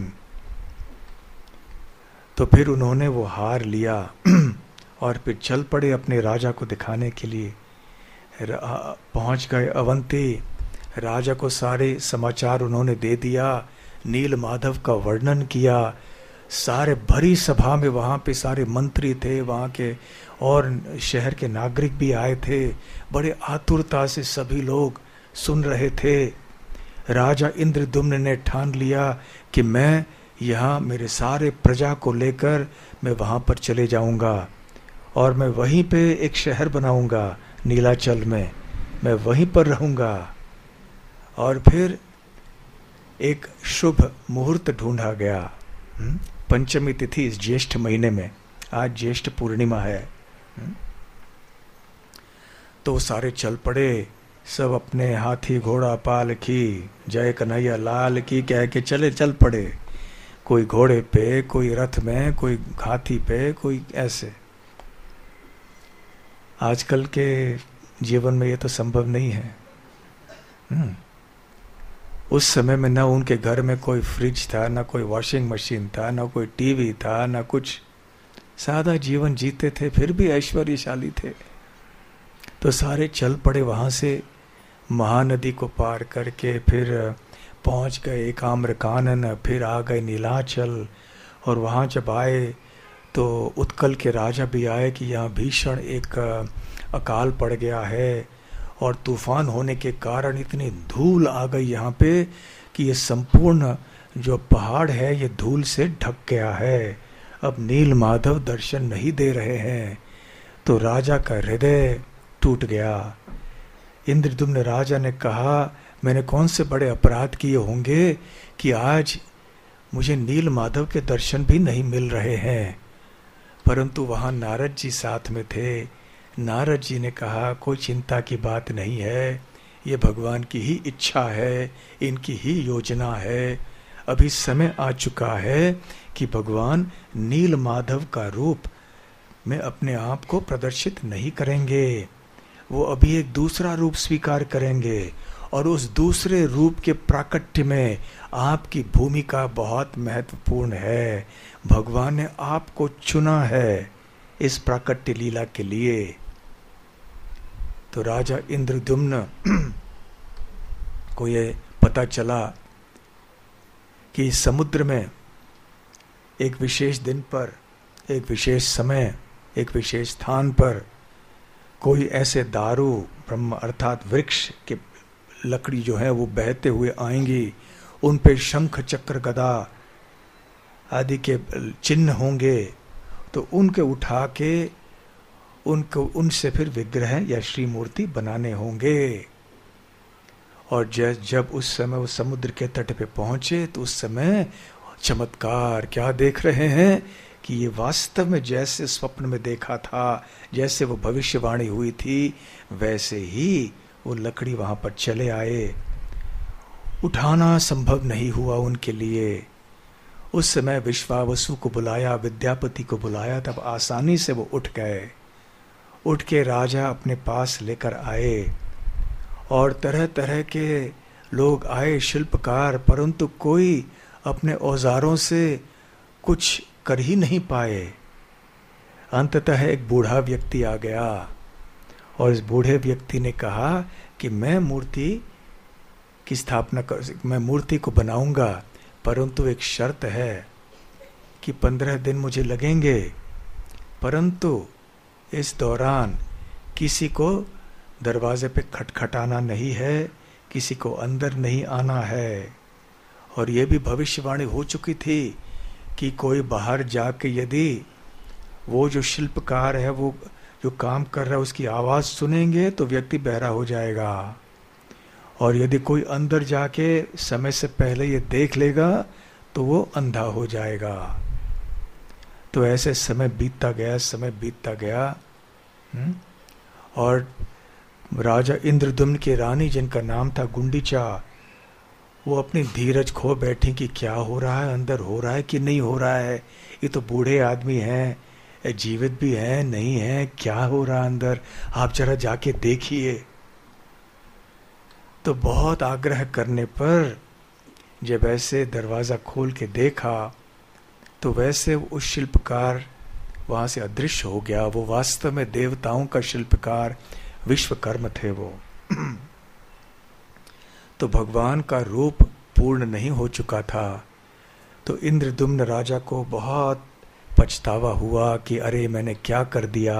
A: तो फिर उन्होंने वो हार लिया और फिर चल पड़े अपने राजा को दिखाने के लिए। पहुंच गए अवंती। राजा को सारे समाचार उन्होंने दे दिया, नील माधव का वर्णन किया। सारे भरी सभा में वहाँ पे सारे मंत्री थे वहाँ के, और शहर के नागरिक भी आए थे। बड़े आतुरता से सभी लोग सुन रहे थे। राजा इंद्रद्युम्न ने ठान लिया कि मैं यहाँ मेरे सारे प्रजा को लेकर मैं वहाँ पर चले जाऊँगा, और मैं वहीं पे एक शहर बनाऊँगा नीलाचल में, मैं वहीं पर रहूँगा। और फिर एक शुभ मुहूर्त ढूंढा गया। पंचमी तिथि इस ज्येष्ठ महीने में, आज ज्येष्ठ पूर्णिमा है। तो सारे चल पड़े, सब अपने हाथी घोड़ा पालकी जय कन्हैया लाल की कह के चले चल पड़े। कोई घोड़े पे, कोई रथ में, कोई हाथी पे, कोई ऐसे। आजकल के जीवन में ये तो संभव नहीं है। हुँ? उस समय में ना उनके घर में कोई फ्रिज था, ना कोई वॉशिंग मशीन था, ना कोई टीवी था, ना कुछ। सादा जीवन जीते थे, फिर भी ऐश्वर्यशाली थे। तो सारे चल पड़े वहाँ से, महानदी को पार करके फिर पहुँच गए एकाम्रकानन, फिर आ गए नीलाचल। और वहाँ जब आए तो उत्कल के राजा भी आए कि यहाँ भीषण एक अकाल पड़ गया है, और तूफान होने के कारण इतनी धूल आ गई यहाँ पे कि ये संपूर्ण जो पहाड़ है ये धूल से ढक गया है। अब नील माधव दर्शन नहीं दे रहे हैं। तो राजा का हृदय टूट गया। इंद्रद्युम्न राजा ने कहा, मैंने कौन से बड़े अपराध किए होंगे कि आज मुझे नील माधव के दर्शन भी नहीं मिल रहे हैं। परंतु वहाँ नारद जी साथ में थे। नारद जी ने कहा, कोई चिंता की बात नहीं है, ये भगवान की ही इच्छा है, इनकी ही योजना है। अभी समय आ चुका है कि भगवान नील माधव का रूप में अपने आप को प्रदर्शित नहीं करेंगे। वो अभी एक दूसरा रूप स्वीकार करेंगे, और उस दूसरे रूप के प्राकट्य में आपकी भूमिका बहुत महत्वपूर्ण है। भगवान ने आपको चुना है इस प्राकट्य लीला के लिए। तो राजा इंद्रद्युम्न को ये पता चला कि समुद्र में एक विशेष दिन पर, एक विशेष समय, एक विशेष स्थान पर कोई ऐसे दारू ब्रह्म अर्थात वृक्ष के लकड़ी जो है वो बहते हुए आएंगी। उन पे शंख चक्र गदा आदि के चिन्ह होंगे। तो उनके उठा के उनको उनसे फिर विग्रह या श्री मूर्ति बनाने होंगे। और जब उस समय वो समुद्र के तट पे पहुंचे तो उस समय चमत्कार क्या देख रहे हैं कि ये वास्तव में जैसे स्वप्न में देखा था, जैसे वो भविष्यवाणी हुई थी, वैसे ही वो लकड़ी वहां पर चले आए। उठाना संभव नहीं हुआ उनके लिए। उस समय विश्वावसु को बुलाया, विद्यापति को बुलाया, तब आसानी से वो उठ गए। उठ के राजा अपने पास लेकर आए, और तरह तरह के लोग आए, शिल्पकार, परंतु कोई अपने औजारों से कुछ कर ही नहीं पाए। अंततः एक बूढ़ा व्यक्ति आ गया, और इस बूढ़े व्यक्ति ने कहा कि मैं मूर्ति की स्थापना कर, मैं मूर्ति को बनाऊंगा, परंतु एक शर्त है कि पंद्रह दिन मुझे लगेंगे, परंतु इस दौरान किसी को दरवाजे पे खटखटाना नहीं है, किसी को अंदर नहीं आना है। और ये भी भविष्यवाणी हो चुकी थी कि कोई बाहर जाके यदि वो जो शिल्पकार है, वो जो काम कर रहा है, उसकी आवाज़ सुनेंगे तो व्यक्ति बहरा हो जाएगा, और यदि कोई अंदर जाके समय से पहले ये देख लेगा तो वो अंधा हो जाएगा। तो ऐसे समय बीतता गया, समय बीतता गया। हुँ? और राजा इंद्रद्युम्न की रानी, जिनका नाम था गुंडीचा, वो अपनी धीरज खो बैठी कि क्या हो रहा है, अंदर हो रहा है कि नहीं हो रहा है। ये तो बूढ़े आदमी हैं, जीवित भी हैं, नहीं है, क्या हो रहा अंदर, आप जरा जाके देखिए। तो बहुत आग्रह करने पर जब ऐसे दरवाज़ा खोल के देखा तो वैसे उस शिल्पकार वहाँ से अदृश्य हो गया। वो वास्तव में देवताओं का शिल्पकार विश्वकर्म थे वो। तो भगवान का रूप पूर्ण नहीं हो चुका था, तो इंद्रद्युम्न राजा को बहुत पछतावा हुआ कि अरे मैंने क्या कर दिया।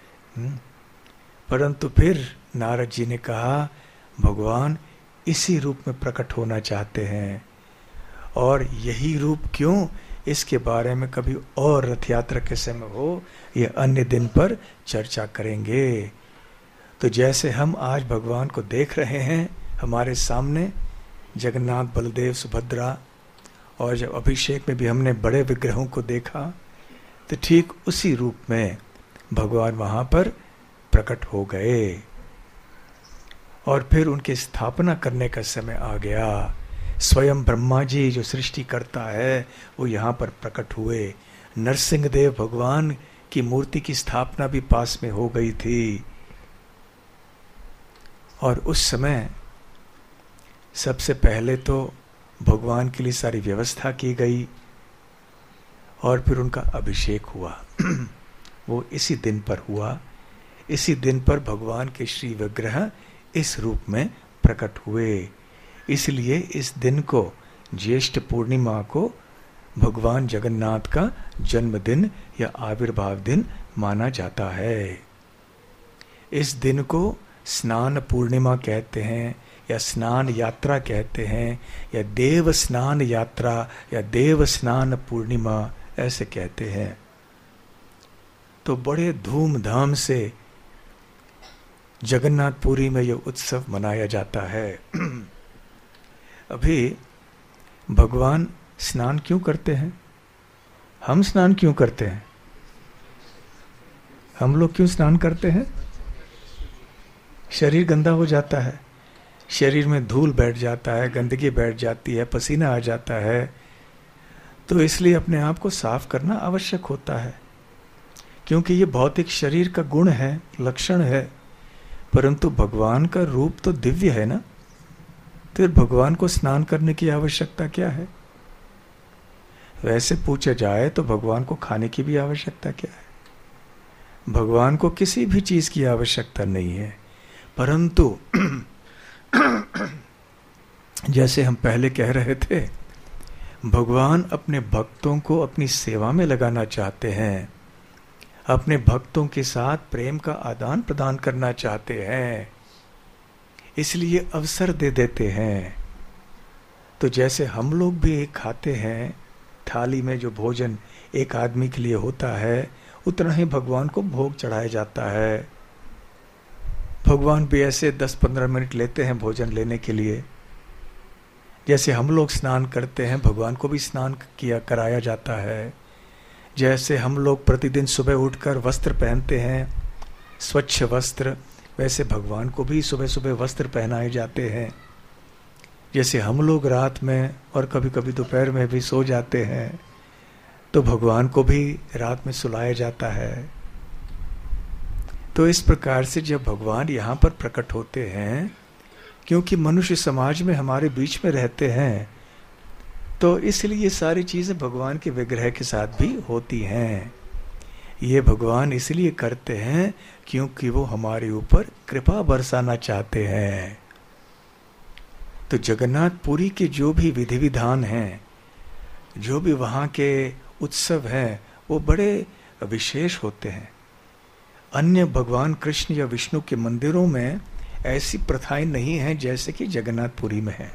A: परंतु फिर नारद जी ने कहा भगवान इसी रूप में प्रकट होना चाहते हैं, और यही रूप क्यों, इसके बारे में कभी और रथ यात्रा के समय हो, यह अन्य दिन पर चर्चा करेंगे। तो जैसे हम आज भगवान को देख रहे हैं हमारे सामने, जगन्नाथ बलदेव सुभद्रा, और जब अभिषेक में भी हमने बड़े विग्रहों को देखा, तो ठीक उसी रूप में भगवान वहां पर प्रकट हो गए। और फिर उनकी स्थापना करने का समय आ गया। स्वयं ब्रह्मा जी जो सृष्टि करता है वो यहाँ पर प्रकट हुए। नरसिंह देव भगवान की मूर्ति की स्थापना भी पास में हो गई थी। और उस समय सबसे पहले तो भगवान के लिए सारी व्यवस्था की गई, और फिर उनका अभिषेक हुआ। वो इसी दिन पर हुआ। इसी दिन पर भगवान के श्री विग्रह इस रूप में प्रकट हुए। इसलिए इस दिन को, ज्येष्ठ पूर्णिमा को, भगवान जगन्नाथ का जन्मदिन या आविर्भाव दिन माना जाता है। इस दिन को स्नान पूर्णिमा कहते हैं, या स्नान यात्रा कहते हैं, या देव स्नान यात्रा, या देव स्नान पूर्णिमा ऐसे कहते हैं। तो बड़े धूमधाम से जगन्नाथपुरी में यह उत्सव मनाया जाता है। अभी भगवान स्नान क्यों करते हैं? हम स्नान क्यों करते हैं? हम लोग क्यों स्नान करते हैं? शरीर गंदा हो जाता है, शरीर में धूल बैठ जाता है, गंदगी बैठ जाती है, पसीना आ जाता है, तो इसलिए अपने आप को साफ करना आवश्यक होता है। क्योंकि ये भौतिक शरीर का गुण है, लक्षण है, परंतु भगवान का रूप तो दिव्य है ना, तो भगवान को स्नान करने की आवश्यकता क्या है? वैसे पूछा जाए तो भगवान को खाने की भी आवश्यकता क्या है? भगवान को किसी भी चीज की आवश्यकता नहीं है, परंतु जैसे हम पहले कह रहे थे, भगवान अपने भक्तों को अपनी सेवा में लगाना चाहते हैं, अपने भक्तों के साथ प्रेम का आदान प्रदान करना चाहते हैं, इसलिए अवसर दे देते हैं। तो जैसे हम लोग भी खाते हैं, थाली में जो भोजन एक आदमी के लिए होता है, उतना ही भगवान को भोग चढ़ाया जाता है। भगवान भी ऐसे दस पंद्रह मिनट लेते हैं भोजन लेने के लिए। जैसे हम लोग स्नान करते हैं, भगवान को भी स्नान किया कराया जाता है। जैसे हम लोग प्रतिदिन सुबह उठकर वस्त्र पहनते हैं, स्वच्छ वस्त्र, वैसे भगवान को भी सुबह सुबह वस्त्र पहनाए जाते हैं। जैसे हम लोग रात में और कभी कभी दोपहर में भी सो जाते हैं, तो भगवान को भी रात में सुलाया जाता है। तो इस प्रकार से जब भगवान यहाँ पर प्रकट होते हैं, क्योंकि मनुष्य समाज में हमारे बीच में रहते हैं, तो इसलिए ये सारी चीजें भगवान के विग्रह के साथ भी होती हैं। ये भगवान इसलिए करते हैं क्योंकि वो हमारे ऊपर कृपा बरसाना चाहते हैं। तो जगन्नाथपुरी के जो भी विधि विधान हैं, जो भी वहाँ के उत्सव हैं, वो बड़े विशेष होते हैं। अन्य भगवान कृष्ण या विष्णु के मंदिरों में ऐसी प्रथाएं नहीं हैं जैसे कि जगन्नाथपुरी में है।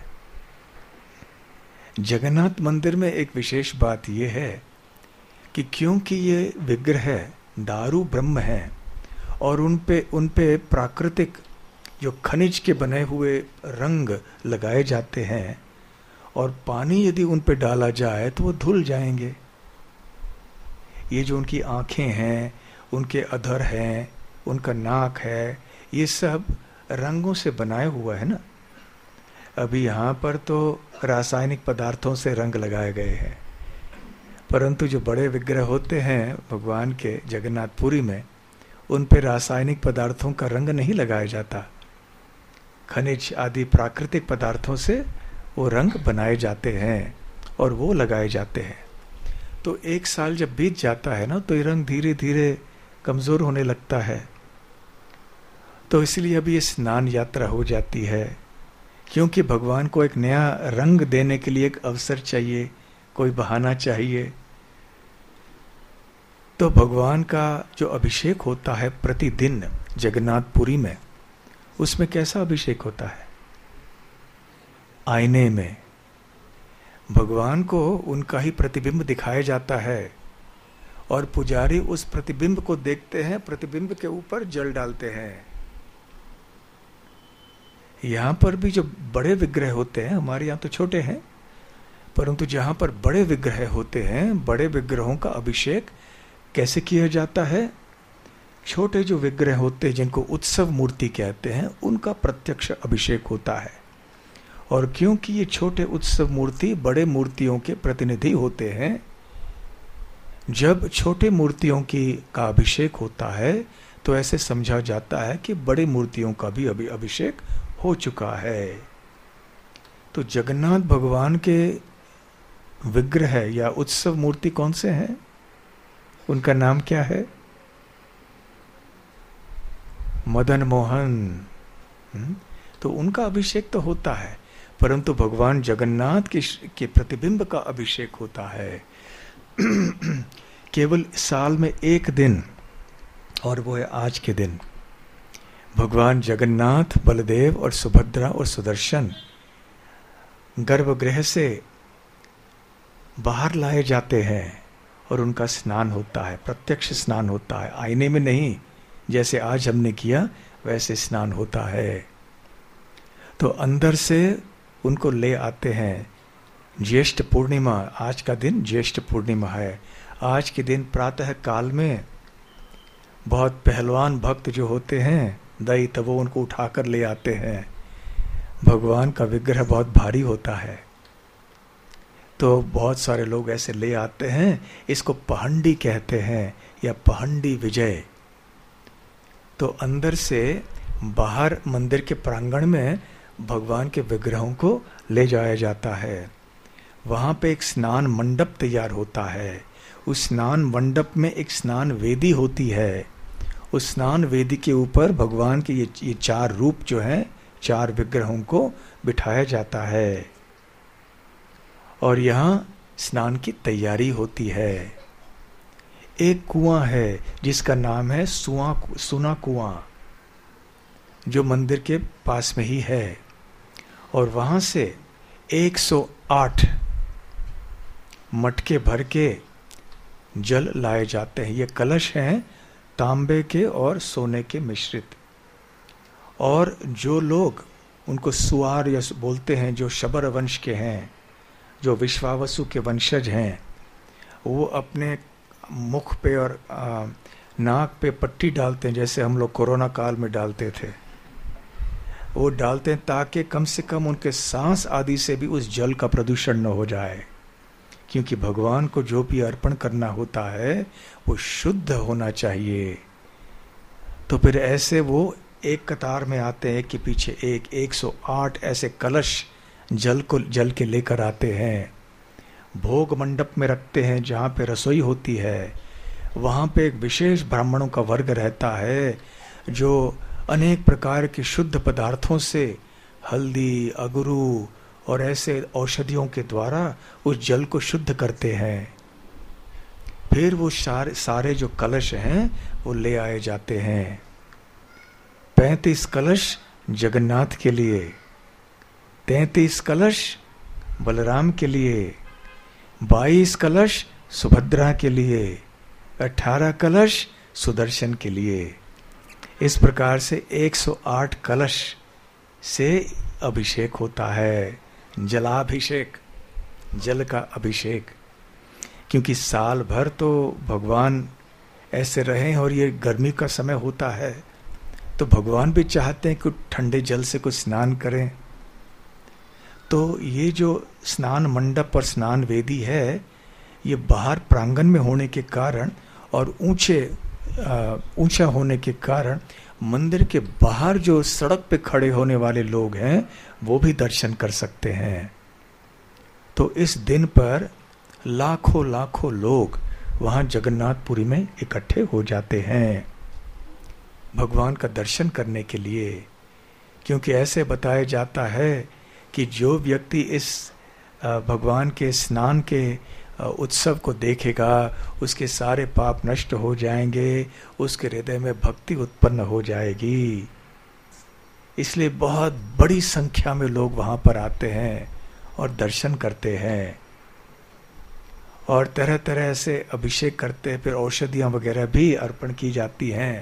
A: जगन्नाथ मंदिर में एक विशेष बात यह है कि क्योंकि ये विग्रह दारू ब्रह्म है, और उन पे उन पे प्राकृतिक जो खनिज के बने हुए रंग लगाए जाते हैं, और पानी यदि उन पे डाला जाए तो वो धुल जाएंगे। ये जो उनकी आंखें हैं, उनके अधर हैं, उनका नाक है, ये सब रंगों से बनाया हुआ है ना। अभी यहाँ पर तो रासायनिक पदार्थों से रंग लगाए गए हैं, परंतु जो बड़े विग्रह होते हैं भगवान के जगन्नाथपुरी में, उन पे रासायनिक पदार्थों का रंग नहीं लगाया जाता। खनिज आदि प्राकृतिक पदार्थों से वो रंग बनाए जाते हैं और वो लगाए जाते हैं। तो एक साल जब बीत जाता है ना, तो ये रंग धीरे धीरे कमजोर होने लगता है। तो इसलिए अभी ये स्नान यात्रा हो जाती है, क्योंकि भगवान को एक नया रंग देने के लिए एक अवसर चाहिए, कोई बहाना चाहिए। तो भगवान का जो अभिषेक होता है प्रतिदिन जगन्नाथपुरी में, उसमें कैसा अभिषेक होता है? आईने में भगवान को उनका ही प्रतिबिंब दिखाया जाता है और पुजारी उस प्रतिबिंब को देखते हैं, प्रतिबिंब के ऊपर जल डालते हैं। यहां पर भी जो बड़े विग्रह होते हैं, हमारे यहां तो छोटे हैं, परंतु जहां पर बड़े विग्रह होते हैं, बड़े विग्रहों का अभिषेक कैसे किया जाता है? छोटे जो विग्रह होते हैं जिनको उत्सव मूर्ति कहते हैं, उनका प्रत्यक्ष अभिषेक होता है। और क्योंकि ये छोटे उत्सव मूर्ति बड़े मूर्तियों के प्रतिनिधि होते हैं, जब छोटे मूर्तियों की का अभिषेक होता है तो ऐसे समझा जाता है कि बड़े मूर्तियों का भी अभी अभिषेक हो चुका है। तो जगन्नाथ भगवान के विग्रह या उत्सव मूर्ति कौन से हैं? उनका नाम क्या है? मदन मोहन। तो उनका अभिषेक तो होता है, परंतु भगवान जगन्नाथ के, के प्रतिबिंब का अभिषेक होता है केवल साल में एक दिन, और वो है आज के दिन। भगवान जगन्नाथ, बलदेव और सुभद्रा और सुदर्शन गर्भगृह से बाहर लाए जाते हैं और उनका स्नान होता है, प्रत्यक्ष स्नान होता है, आईने में नहीं। जैसे आज हमने किया वैसे स्नान होता है। तो अंदर से उनको ले आते हैं। ज्येष्ठ पूर्णिमा, आज का दिन ज्येष्ठ पूर्णिमा है। आज के दिन प्रातः काल में बहुत पहलवान भक्त जो होते हैं दई, तो वो उनको उठाकर ले आते हैं। भगवान का विग्रह बहुत भारी होता है, तो बहुत सारे लोग ऐसे ले आते हैं। इसको पहंडी कहते हैं या पहंडी विजय। तो अंदर से बाहर मंदिर के प्रांगण में भगवान के विग्रहों को ले जाया जाता है। वहां पे एक स्नान मंडप तैयार होता है। उस स्नान मंडप में एक स्नान वेदी होती है। उस स्नान वेदी के ऊपर भगवान के ये, ये चार रूप जो हैं, चार विग्रहों को बिठाया जाता है और यहाँ स्नान की तैयारी होती है। एक कुआं है जिसका नाम है सुआ सुना कुआं, जो मंदिर के पास में ही है, और वहां से एक सौ आठ मटके भर के जल लाए जाते हैं। ये कलश हैं तांबे के और सोने के मिश्रित। और जो लोग उनको सुआर या बोलते हैं, जो शबर वंश के हैं, जो विश्वावसु के वंशज हैं, वो अपने मुख पे और आ, नाक पे पट्टी डालते हैं, जैसे हम लोग कोरोना काल में डालते थे। वो डालते हैं ताकि कम से कम उनके सांस आदि से भी उस जल का प्रदूषण न हो जाए, क्योंकि भगवान को जो भी अर्पण करना होता है वो शुद्ध होना चाहिए। तो फिर ऐसे वो एक कतार में आते हैं, एक के पीछे एक, एक सौ आठ ऐसे कलश जल को जल के लेकर आते हैं। भोग मंडप में रखते हैं जहाँ पे रसोई होती है। वहाँ पे एक विशेष ब्राह्मणों का वर्ग रहता है जो अनेक प्रकार के शुद्ध पदार्थों से, हल्दी, अगरू और ऐसे औषधियों के द्वारा उस जल को शुद्ध करते हैं। फिर वो सारे सारे जो कलश हैं वो ले आए जाते हैं। पैंतीस कलश जगन्नाथ के लिए, तैंतीस कलश बलराम के लिए, बाईस कलश सुभद्रा के लिए, अठारह कलश सुदर्शन के लिए। इस प्रकार से एक सौ आठ कलश से अभिषेक होता है, जलाभिषेक, जल का अभिषेक। क्योंकि साल भर तो भगवान ऐसे रहें और ये गर्मी का समय होता है, तो भगवान भी चाहते हैं कि ठंडे जल से कुछ स्नान करें। तो ये जो स्नान मंडप और स्नान वेदी है, ये बाहर प्रांगण में होने के कारण और ऊंचे ऊंचा होने के कारण मंदिर के बाहर जो सड़क पे खड़े होने वाले लोग हैं वो भी दर्शन कर सकते हैं। तो इस दिन पर लाखों लाखों लोग वहां जगन्नाथपुरी में इकट्ठे हो जाते हैं। भगवान का दर्शन करने के लिए, क्योंकि ऐसे बताया जाता है कि जो व्यक्ति इस भगवान के स्नान के उत्सव को देखेगा उसके सारे पाप नष्ट हो जाएंगे, उसके हृदय में भक्ति उत्पन्न हो जाएगी। इसलिए बहुत बड़ी संख्या में लोग वहां पर आते हैं और दर्शन करते हैं और तरह तरह से अभिषेक करते हैं, फिर औषधियां वगैरह भी अर्पण की जाती हैं।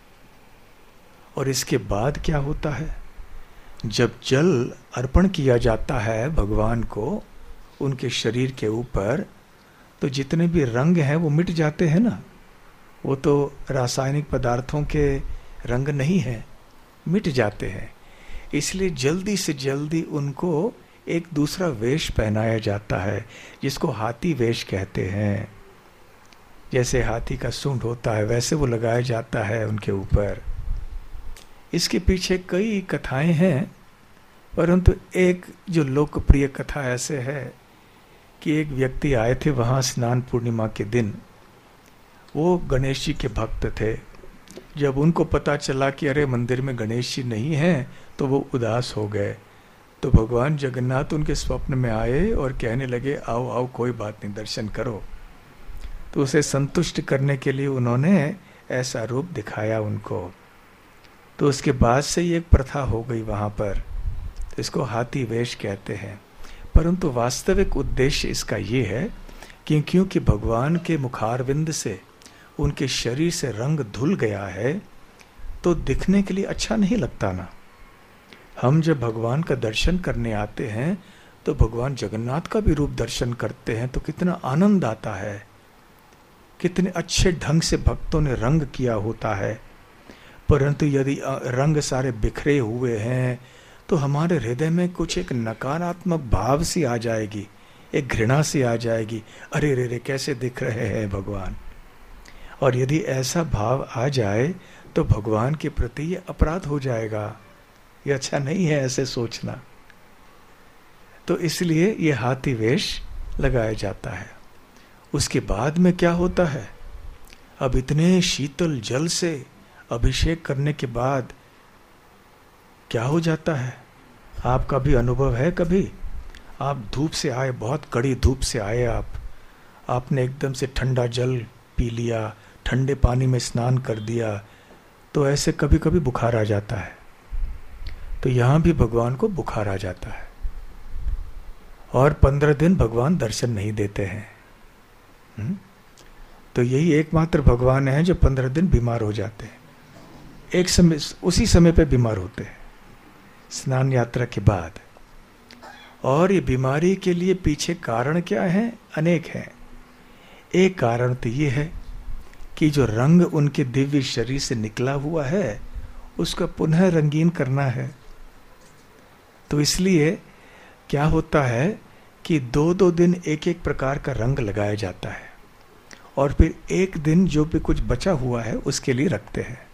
A: और इसके बाद क्या होता है, जब जल अर्पण किया जाता है भगवान को उनके शरीर के ऊपर, तो जितने भी रंग हैं वो मिट जाते हैं ना। वो तो रासायनिक पदार्थों के रंग नहीं हैं, मिट जाते हैं। इसलिए जल्दी से जल्दी उनको एक दूसरा वेश पहनाया जाता है, जिसको हाथी वेश कहते हैं। जैसे हाथी का सूंड होता है वैसे वो लगाया जाता है उनके ऊपर। इसके पीछे कई कथाएं हैं, परंतु एक जो लोकप्रिय कथा ऐसे है कि एक व्यक्ति आए थे वहां स्नान पूर्णिमा के दिन। वो गणेश जी के भक्त थे। जब उनको पता चला कि अरे मंदिर में गणेश जी नहीं हैं, तो वो उदास हो गए। तो भगवान जगन्नाथ उनके स्वप्न में आए और कहने लगे, आओ आओ कोई बात नहीं, दर्शन करो। तो उसे संतुष्ट करने के लिए उन्होंने ऐसा रूप दिखाया उनको। तो उसके बाद से ये एक प्रथा हो गई वहां पर, तो इसको हाथी वेश कहते हैं। परंतु वास्तविक उद्देश्य इसका ये है कि क्योंकि भगवान के मुखारविंद से उनके शरीर से रंग धुल गया है, तो दिखने के लिए अच्छा नहीं लगता ना। हम जब भगवान का दर्शन करने आते हैं तो भगवान जगन्नाथ का भी रूप दर्शन करते हैं, तो कितना आनंद आता है, कितने अच्छे ढंग से भक्तों ने रंग किया होता है। परंतु यदि रंग सारे बिखरे हुए हैं तो हमारे हृदय में कुछ एक नकारात्मक भाव सी आ जाएगी, एक घृणा सी आ जाएगी, अरे रे रे कैसे दिख रहे हैं भगवान। और यदि ऐसा भाव आ जाए तो भगवान के प्रति ये अपराध हो जाएगा, ये अच्छा नहीं है ऐसे सोचना। तो इसलिए ये हाथी वेश लगाया जाता है। उसके बाद में क्या होता है, अब इतने शीतल जल से अभिषेक करने के बाद क्या हो जाता है, आपका भी अनुभव है कभी? आप धूप से आए, बहुत कड़ी धूप से आए, आप आपने एकदम से ठंडा जल पी लिया, ठंडे पानी में स्नान कर दिया, तो ऐसे कभी कभी बुखार आ जाता है। तो यहां भी भगवान को बुखार आ जाता है और पंद्रह दिन भगवान दर्शन नहीं देते हैं। हुँ? तो यही एकमात्र भगवान है जो पंद्रह दिन बीमार हो जाते हैं, एक समय उसी समय पे बीमार होते हैं स्नान यात्रा के बाद। और ये बीमारी के लिए पीछे कारण क्या है? अनेक हैं। एक कारण तो ये है कि जो रंग उनके दिव्य शरीर से निकला हुआ है उसका पुनः रंगीन करना है। तो इसलिए क्या होता है कि दो दो दिन एक एक प्रकार का रंग लगाया जाता है और फिर एक दिन जो भी कुछ बचा हुआ है उसके लिए रखते हैं।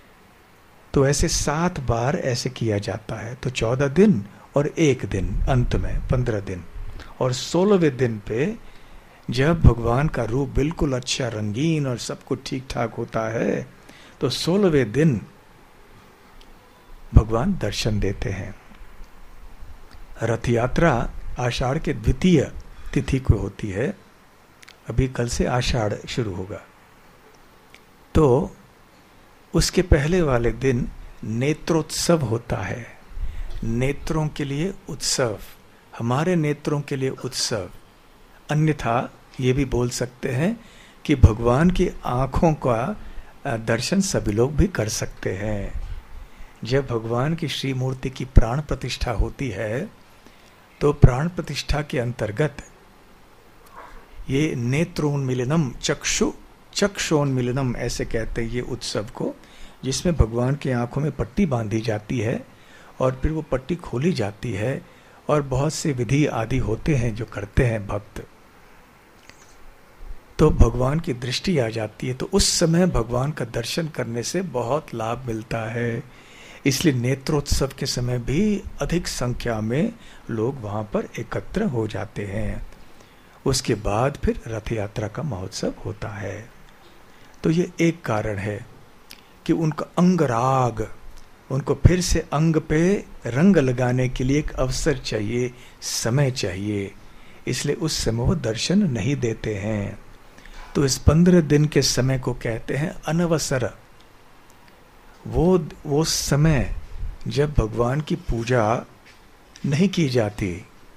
A: तो ऐसे सात बार ऐसे किया जाता है। तो चौदह दिन और एक दिन, अंत में पंद्रह दिन। और सोलहवें दिन पे जब भगवान का रूप बिल्कुल अच्छा रंगीन और सब कुछ ठीक ठाक होता है, तो सोलहवें दिन भगवान दर्शन देते हैं। रथ यात्रा आषाढ़ के द्वितीय तिथि को होती है। अभी कल से आषाढ़ शुरू होगा। तो उसके पहले वाले दिन नेत्रोत्सव होता है। नेत्रों के लिए उत्सव, हमारे नेत्रों के लिए उत्सव। अन्यथा ये भी बोल सकते हैं कि भगवान की आंखों का दर्शन सभी लोग भी कर सकते हैं। जब भगवान की श्री मूर्ति की प्राण प्रतिष्ठा होती है तो प्राण प्रतिष्ठा के अंतर्गत ये नेत्रोन्मिलनम, चक्षु चक्षोन्मिलनम ऐसे कहते हैं ये उत्सव को, जिसमें भगवान की आंखों में पट्टी बांधी जाती है और फिर वो पट्टी खोली जाती है और बहुत से विधि आदि होते हैं जो करते हैं भक्त। तो भगवान की दृष्टि आ जाती है। तो उस समय भगवान का दर्शन करने से बहुत लाभ मिलता है। इसलिए नेत्रोत्सव के समय भी अधिक संख्या में लोग वहां पर एकत्र हो जाते हैं। उसके बाद फिर रथ यात्रा का महोत्सव होता है। तो ये एक कारण है कि उनका अंग राग, उनको फिर से अंग पे रंग लगाने के लिए एक अवसर चाहिए, समय चाहिए, इसलिए उस समय वो दर्शन नहीं देते हैं। तो इस पंद्रह दिन के समय को कहते हैं अनवसर। वो वो समय जब भगवान की पूजा नहीं की जाती।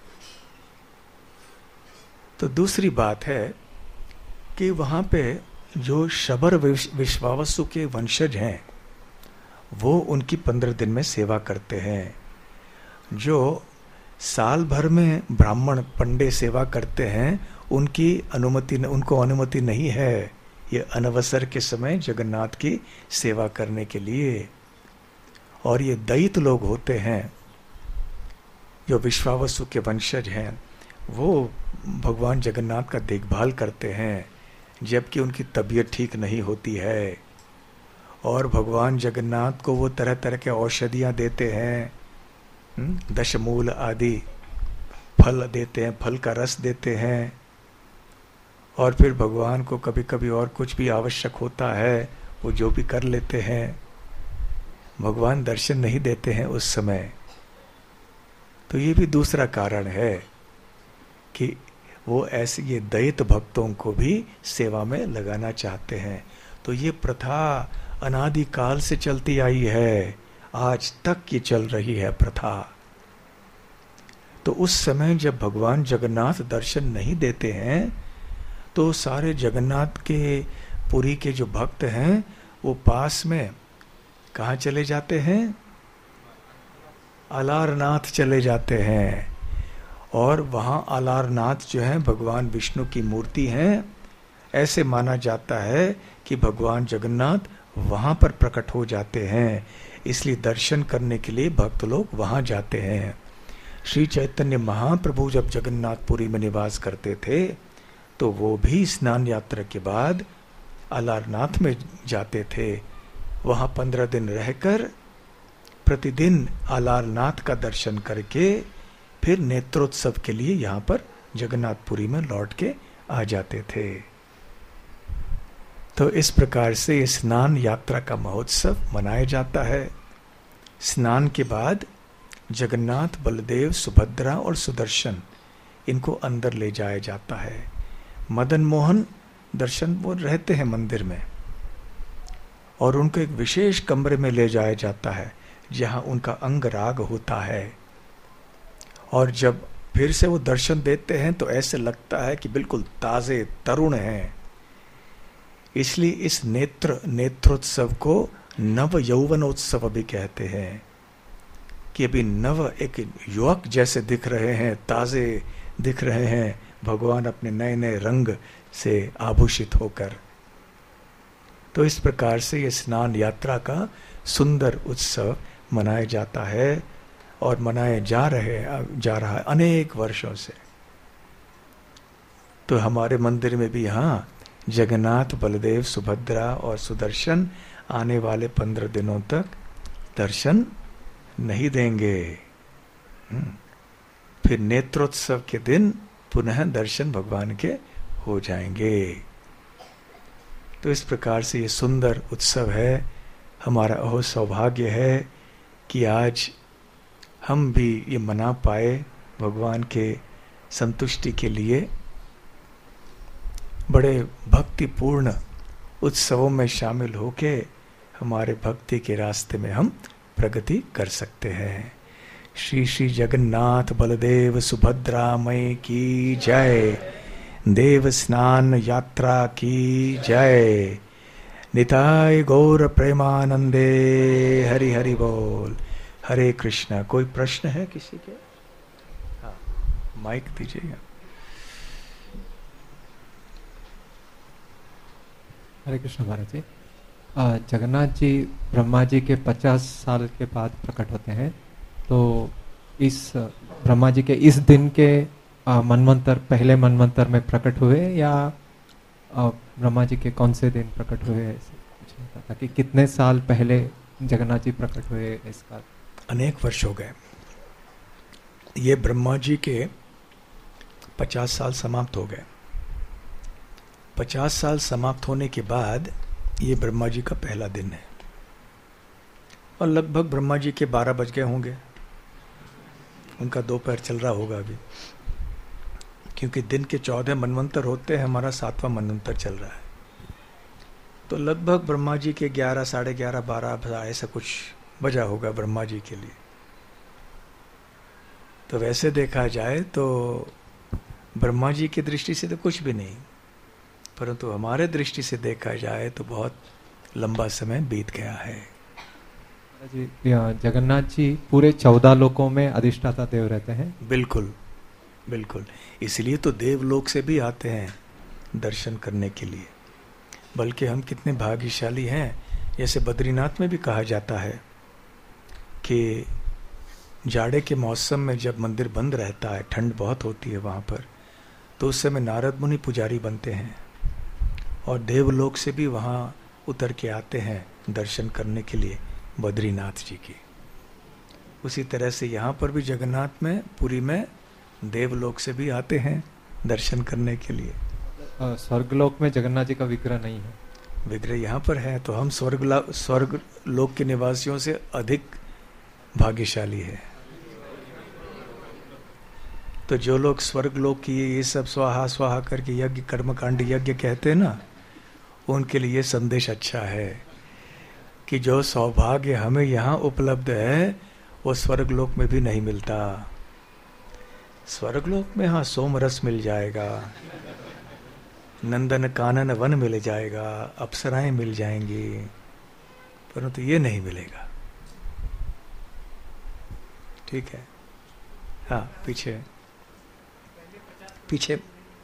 A: तो दूसरी बात है कि वहां पे जो शबर विश्वावसु के वंशज हैं वो उनकी पंद्रह दिन में सेवा करते हैं। जो साल भर में ब्राह्मण पंडे सेवा करते हैं उनकी अनुमति उनको अनुमति नहीं है ये अनवसर के समय जगन्नाथ की सेवा करने के लिए। और ये दैत लोग होते हैं जो विश्वावसु के वंशज हैं, वो भगवान जगन्नाथ का देखभाल करते हैं जबकि उनकी तबीयत ठीक नहीं होती है। और भगवान जगन्नाथ को वो तरह तरह के औषधियाँ देते हैं, दशमूल आदि फल देते हैं, फल का रस देते हैं। और फिर भगवान को कभी कभी और कुछ भी आवश्यक होता है वो जो भी कर लेते हैं। भगवान दर्शन नहीं देते हैं उस समय। तो ये भी दूसरा कारण है कि वो ऐसे ये दैत भक्तों को भी सेवा में लगाना चाहते हैं। तो ये प्रथा अनादि काल से चलती आई है, आज तक ये चल रही है प्रथा। तो उस समय जब भगवान जगन्नाथ दर्शन नहीं देते हैं तो सारे जगन्नाथ के पुरी के जो भक्त हैं वो पास में कहाँ चले जाते हैं? अलारनाथ चले जाते हैं। और वहाँ अलारनाथ जो है भगवान विष्णु की मूर्ति हैं। ऐसे माना जाता है कि भगवान जगन्नाथ वहाँ पर प्रकट हो जाते हैं, इसलिए दर्शन करने के लिए भक्त लोग वहाँ जाते हैं। श्री चैतन्य महाप्रभु जब जगन्नाथपुरी में निवास करते थे तो वो भी स्नान यात्रा के बाद अलारनाथ में जाते थे। वहाँ पंद्रह दिन रहकर प्रतिदिन अलारनाथ का दर्शन करके फिर नेत्रोत्सव के लिए यहाँ पर जगन्नाथपुरी में लौट के आ जाते थे। तो इस प्रकार से स्नान यात्रा का महोत्सव मनाया जाता है। स्नान के बाद जगन्नाथ, बलदेव, सुभद्रा और सुदर्शन इनको अंदर ले जाया जाता है। मदन मोहन दर्शन वो रहते हैं मंदिर में और उनको एक विशेष कमरे में ले जाया जाता है जहां उनका अंग राग होता है। और जब फिर से वो दर्शन देते हैं तो ऐसे लगता है कि बिल्कुल ताजे तरुण हैं। इसलिए इस नेत्र नेत्रोत्सव को नव यौवनोत्सव भी कहते हैं कि अभी नव एक युवक जैसे दिख रहे हैं, ताजे दिख रहे हैं भगवान अपने नए नए रंग से आभूषित होकर। तो इस प्रकार से ये स्नान यात्रा का सुंदर उत्सव मनाया जाता है और मनाए जा रहे जा रहा है अनेक वर्षों से। तो हमारे मंदिर में भी यहाँ जगन्नाथ, बलदेव, सुभद्रा और सुदर्शन आने वाले पंद्रह दिनों तक दर्शन नहीं देंगे। फिर नेत्रोत्सव के दिन पुनः दर्शन भगवान के हो जाएंगे। तो इस प्रकार से ये सुंदर उत्सव है। हमारा अहो सौभाग्य है कि आज हम भी ये मना पाए भगवान के संतुष्टि के लिए। बड़े भक्तिपूर्ण उत्सवों में शामिल होके हमारे भक्ति के रास्ते में हम प्रगति कर सकते हैं। श्री श्री जगन्नाथ बलदेव सुभद्रा मई की जय। देव स्नान यात्रा की जय। निताय गौर प्रेमानंदे। हरि हरि बोल। हरे कृष्णा। कोई प्रश्न है किसी के? हाँ, माइक दीजिए।
B: हरे कृष्ण महाराज जी। जगन्नाथ जी ब्रह्मा जी के पचास साल के बाद प्रकट होते हैं, तो इस ब्रह्मा जी के इस दिन के मनवंतर पहले मनवंतर में प्रकट हुए या ब्रह्मा जी के कौन से दिन प्रकट हुए, ताकि कितने साल पहले जगन्नाथ जी प्रकट हुए इसका?
A: अनेक वर्ष हो गए। ये ब्रह्मा जी के पचास साल समाप्त हो गए। पचास साल समाप्त होने के बाद ये ब्रह्मा जी का पहला दिन है। और लगभग ब्रह्मा जी के बारह बज गए होंगे, उनका दोपहर चल रहा होगा अभी, क्योंकि दिन के चौदह मनवंतर होते हैं, हमारा सातवां मनवंतर चल रहा है। तो लगभग ब्रह्मा जी के ग्यारह साढ़े ग्यारह बारह ऐसा कुछ बजा होगा ब्रह्मा जी के लिए। तो वैसे देखा जाए तो ब्रह्मा जी की दृष्टि से तो कुछ भी नहीं, परंतु हमारे दृष्टि से देखा जाए तो बहुत लंबा समय बीत गया है।
B: जी, जगन्नाथ जी पूरे चौदह लोकों में अधिष्ठाता देव रहते हैं।
A: बिल्कुल बिल्कुल, इसलिए तो देवलोक से भी आते हैं दर्शन करने के लिए। बल्कि हम कितने भाग्यशाली हैं, जैसे बद्रीनाथ में भी कहा जाता है कि जाड़े के मौसम में जब मंदिर बंद रहता है, ठंड बहुत होती है वहाँ पर, तो उस समय नारद मुनि पुजारी बनते हैं और देवलोक से भी वहाँ उतर के आते हैं दर्शन करने के लिए बद्रीनाथ जी की। उसी तरह से यहाँ पर भी जगन्नाथ में पुरी में देवलोक से भी आते हैं दर्शन करने के लिए।
B: स्वर्गलोक में जगन्नाथ जी का विग्रह नहीं है।
A: विग्रह यहाँ पर है, तो हम स्वर्ग स्वर्ग लोक के निवासियों से अधिक भाग्यशाली है। तो जो लोग स्वर्ग लोक की ये सब स्वाहा स्वाहा करके यज्ञ कर्मकांड यज्ञ कहते हैं ना, उनके लिए संदेश अच्छा है कि जो सौभाग्य हमें यहाँ उपलब्ध है वो स्वर्ग लोक में भी नहीं मिलता। स्वर्ग लोक में हाँ सोम रस मिल जाएगा, नंदन कानन वन मिल जाएगा, अप्सराएं मिल जाएंगी, परंतु ये नहीं मिलेगा। ठीक है, हाँ पीछे पीछे।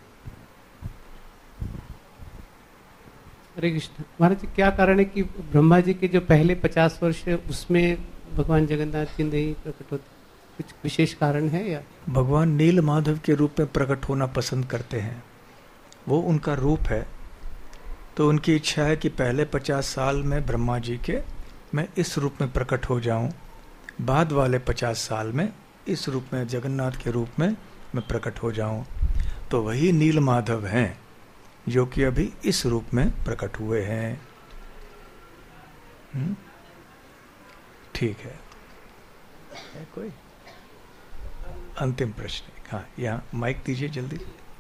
C: हरे कृष्ण। महाराज जी, क्या कारण है कि ब्रह्मा जी के जो पहले पचास वर्ष है उसमें भगवान जगन्नाथ जी नहीं प्रकट होते? कुछ विशेष कारण है या?
A: भगवान नील माधव के रूप में प्रकट होना पसंद करते हैं, वो उनका रूप है। तो उनकी इच्छा है कि पहले पचास साल में ब्रह्मा जी के मैं इस रूप में प्रकट हो जाऊं, बाद वाले पचास साल में इस रूप में जगन्नाथ के रूप में मैं प्रकट हो जाऊं। तो वही नील माधव हैं जो कि अभी इस रूप में प्रकट हुए हैं। ठीक है, है कोई अंतिम प्रश्न? हाँ, यहाँ माइक दीजिए जल्दी।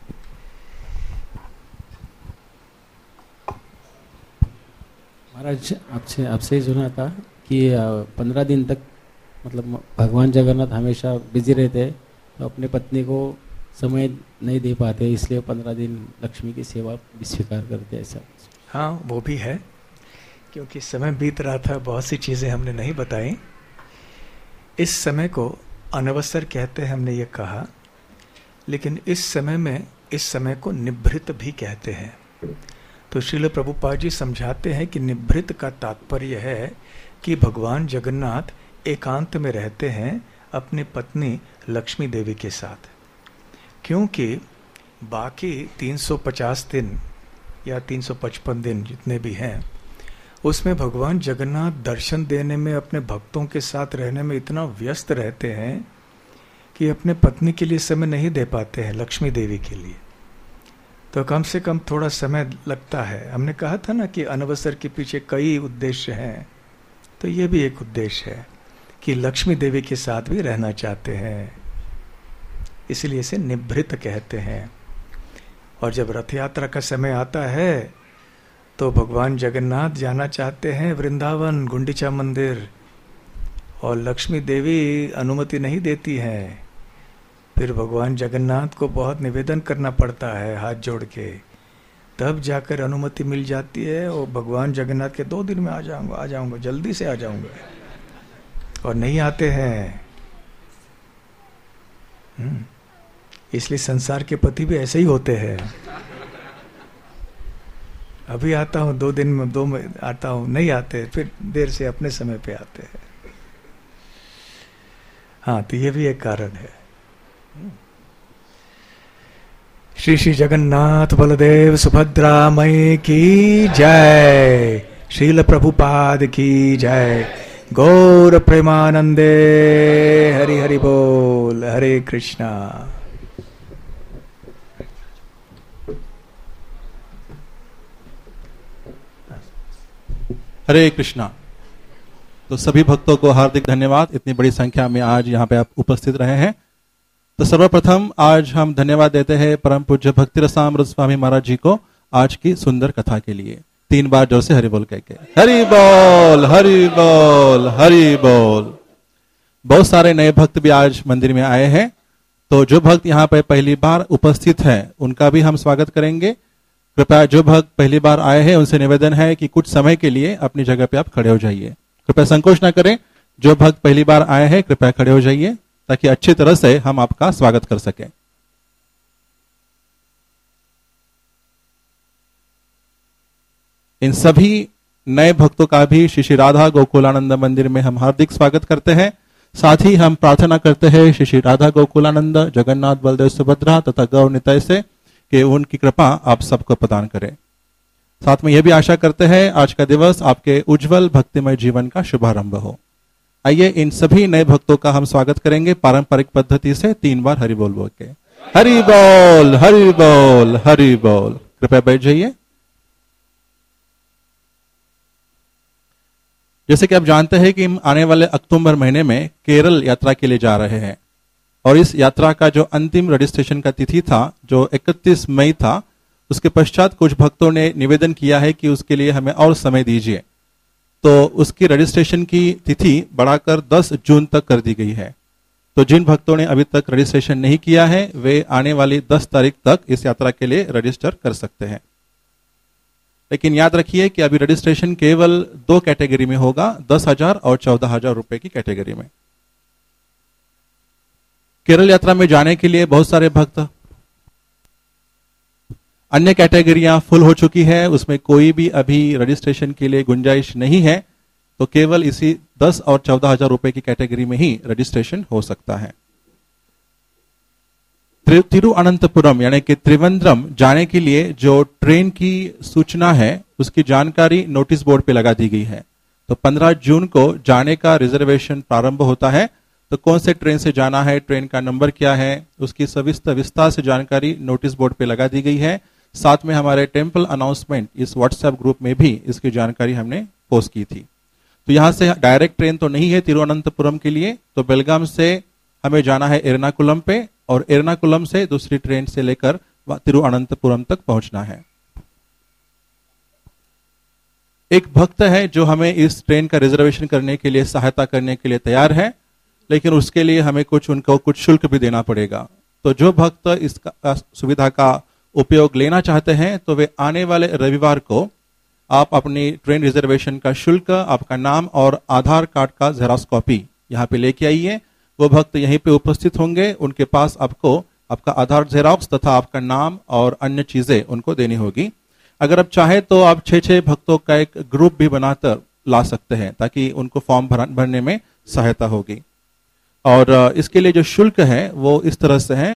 D: महाराज, आपसे आपसे ही सुना था कि पंद्रह दिन तक मतलब भगवान जगन्नाथ हमेशा बिजी रहते हैं, तो अपने पत्नी को समय नहीं दे पाते, इसलिए पंद्रह दिन लक्ष्मी की सेवा भी स्वीकार करते हैं, ऐसा?
A: हाँ, वो भी है, क्योंकि समय बीत रहा था, बहुत सी चीज़ें हमने नहीं बताई। इस समय को अनवसर कहते हैं, हमने ये कहा, लेकिन इस समय में इस समय को निभृत भी कहते हैं। तो श्रील प्रभुपाद जी समझाते हैं कि निभृत का तात्पर्य है कि भगवान जगन्नाथ एकांत में रहते हैं अपनी पत्नी लक्ष्मी देवी के साथ, क्योंकि बाकी तीन सौ पचास दिन या तीन सौ पचपन दिन जितने भी हैं, उसमें भगवान जगन्नाथ दर्शन देने में, अपने भक्तों के साथ रहने में इतना व्यस्त रहते हैं कि अपने पत्नी के लिए समय नहीं दे पाते हैं, लक्ष्मी देवी के लिए। तो कम से कम थोड़ा समय लगता है। हमने कहा था ना कि अनवसर के पीछे कई उद्देश्य हैं, तो ये भी एक उद्देश्य है कि लक्ष्मी देवी के साथ भी रहना चाहते हैं, इसलिए इसे निभृत कहते हैं। और जब रथ यात्रा का समय आता है तो भगवान जगन्नाथ जाना चाहते हैं वृंदावन गुंडीचा मंदिर, और लक्ष्मी देवी अनुमति नहीं देती हैं। फिर भगवान जगन्नाथ को बहुत निवेदन करना पड़ता है हाथ जोड़ के, तब जाकर अनुमति मिल जाती है। और भगवान जगन्नाथ के दो दिन में आ जाऊंगा आ जाऊंगा जल्दी से आ जाऊंगा, और नहीं आते हैं। इसलिए संसार के पति भी ऐसे ही होते हैं, अभी आता हूं, दो दिन में दो में आता हूं, नहीं आते, फिर देर से अपने समय पे आते हैं। हाँ, तो ये भी एक कारण है। श्री श्री जगन्नाथ बलदेव सुभद्रा मई की जय, श्रील प्रभुपाद की जय, गौर प्रेमानंदे हरि हरि बोल, हरे कृष्णा।
E: हरे कृष्णा। तो सभी भक्तों को हार्दिक धन्यवाद, इतनी बड़ी संख्या में आज यहाँ पे आप उपस्थित रहे हैं। तो सर्वप्रथम आज हम धन्यवाद देते हैं परम पूज्य भक्ति रसामृत स्वामी महाराज जी को आज की सुंदर कथा के लिए। तीन बार जोर से हरि बोल कह के, हरि बोल हरि बोल हरि बोल। बहुत सारे नए भक्त भी आज मंदिर में आए हैं, तो जो भक्त यहाँ पे पहली बार उपस्थित हैं उनका भी हम स्वागत करेंगे। कृपया जो भक्त पहली बार आए हैं उनसे निवेदन है कि कुछ समय के लिए अपनी जगह पे आप खड़े हो जाइए, कृपया संकोच ना करें। जो भक्त पहली बार आए हैं कृपया खड़े हो जाइए ताकि अच्छी तरह से हम आपका स्वागत कर सकें। इन सभी नए भक्तों का भी श्री श्री राधा गोकुलानंद मंदिर में हम हार्दिक स्वागत करते हैं। साथ ही हम प्रार्थना करते हैं श्री श्री राधा गोकुलानंद, जगन्नाथ, बलदेव, सुभद्रा तथा गौर निताय से कि उनकी कृपा आप सबको प्रदान करें। साथ में यह भी आशा करते हैं आज का दिवस आपके उज्जवल भक्तिमय जीवन का शुभारंभ हो। आइए इन सभी नए भक्तों का हम स्वागत करेंगे पारंपरिक पद्धति से तीन बार हरि बोल बोल के। हरि बोल हरि बोल हरि बोल। कृपया बैठ जाइए। जैसे कि आप जानते हैं कि हम आने वाले अक्टूबर महीने में केरल यात्रा के लिए जा रहे हैं और इस यात्रा का जो अंतिम रजिस्ट्रेशन का तिथि था जो इकतीस मई था, उसके पश्चात कुछ भक्तों ने निवेदन किया है कि उसके लिए हमें और समय दीजिए, तो उसकी रजिस्ट्रेशन की तिथि बढ़ाकर दस जून तक कर दी गई है। तो जिन भक्तों ने अभी तक रजिस्ट्रेशन नहीं किया है वे आने वाली दस तारीख तक इस यात्रा के लिए रजिस्टर कर सकते हैं। लेकिन याद रखिए कि अभी रजिस्ट्रेशन केवल दो कैटेगरी में होगा, दस हजार और चौदह हजार रुपए की कैटेगरी में। केरल यात्रा में जाने के लिए बहुत सारे भक्त, अन्य कैटेगरियां फुल हो चुकी है, उसमें कोई भी अभी रजिस्ट्रेशन के लिए गुंजाइश नहीं है, तो केवल इसी दस और चौदह हजार रुपए की कैटेगरी में ही रजिस्ट्रेशन हो सकता है। तिरुअनंतपुरम यानी कि त्रिवेंद्रम जाने के लिए जो ट्रेन की सूचना है उसकी जानकारी नोटिस बोर्ड पे लगा दी गई है। तो पंद्रह जून को जाने का रिजर्वेशन प्रारंभ होता है। तो कौन से ट्रेन से जाना है, ट्रेन का नंबर क्या है, उसकी सविस्तर विस्तार से जानकारी नोटिस बोर्ड पे लगा दी गई है। साथ में हमारे टेम्पल अनाउंसमेंट इस व्हाट्सएप ग्रुप में भी इसकी जानकारी हमने पोस्ट की थी। तो यहाँ से डायरेक्ट ट्रेन तो नहीं है तिरुअनंतपुरम के लिए, तो बेलगाम से हमें जाना है एर्नाकुलम पे और एर्नाकुलम से दूसरी ट्रेन से लेकर तिरुअनंतपुरम तक पहुंचना है। एक भक्त है जो हमें इस ट्रेन का रिजर्वेशन करने के लिए सहायता करने के लिए तैयार है, लेकिन उसके लिए हमें कुछ उनको कुछ शुल्क भी देना पड़ेगा। तो जो भक्त इस सुविधा का उपयोग लेना चाहते हैं तो वे आने वाले रविवार को आप अपनी ट्रेन रिजर्वेशन का शुल्क, आपका नाम और आधार कार्ड का जेरॉक्स कॉपी यहाँ पे लेके आइए। वो भक्त यहीं पे उपस्थित होंगे, उनके पास आपको आपका आधार जेरॉक्स तथा आपका नाम और अन्य चीजें उनको देनी होगी। अगर आप चाहे तो आप छह छह भक्तों का एक ग्रुप भी बनाकर ला सकते हैं ताकि उनको फॉर्म भरने में सहायता होगी। और इसके लिए जो शुल्क है वो इस तरह से है,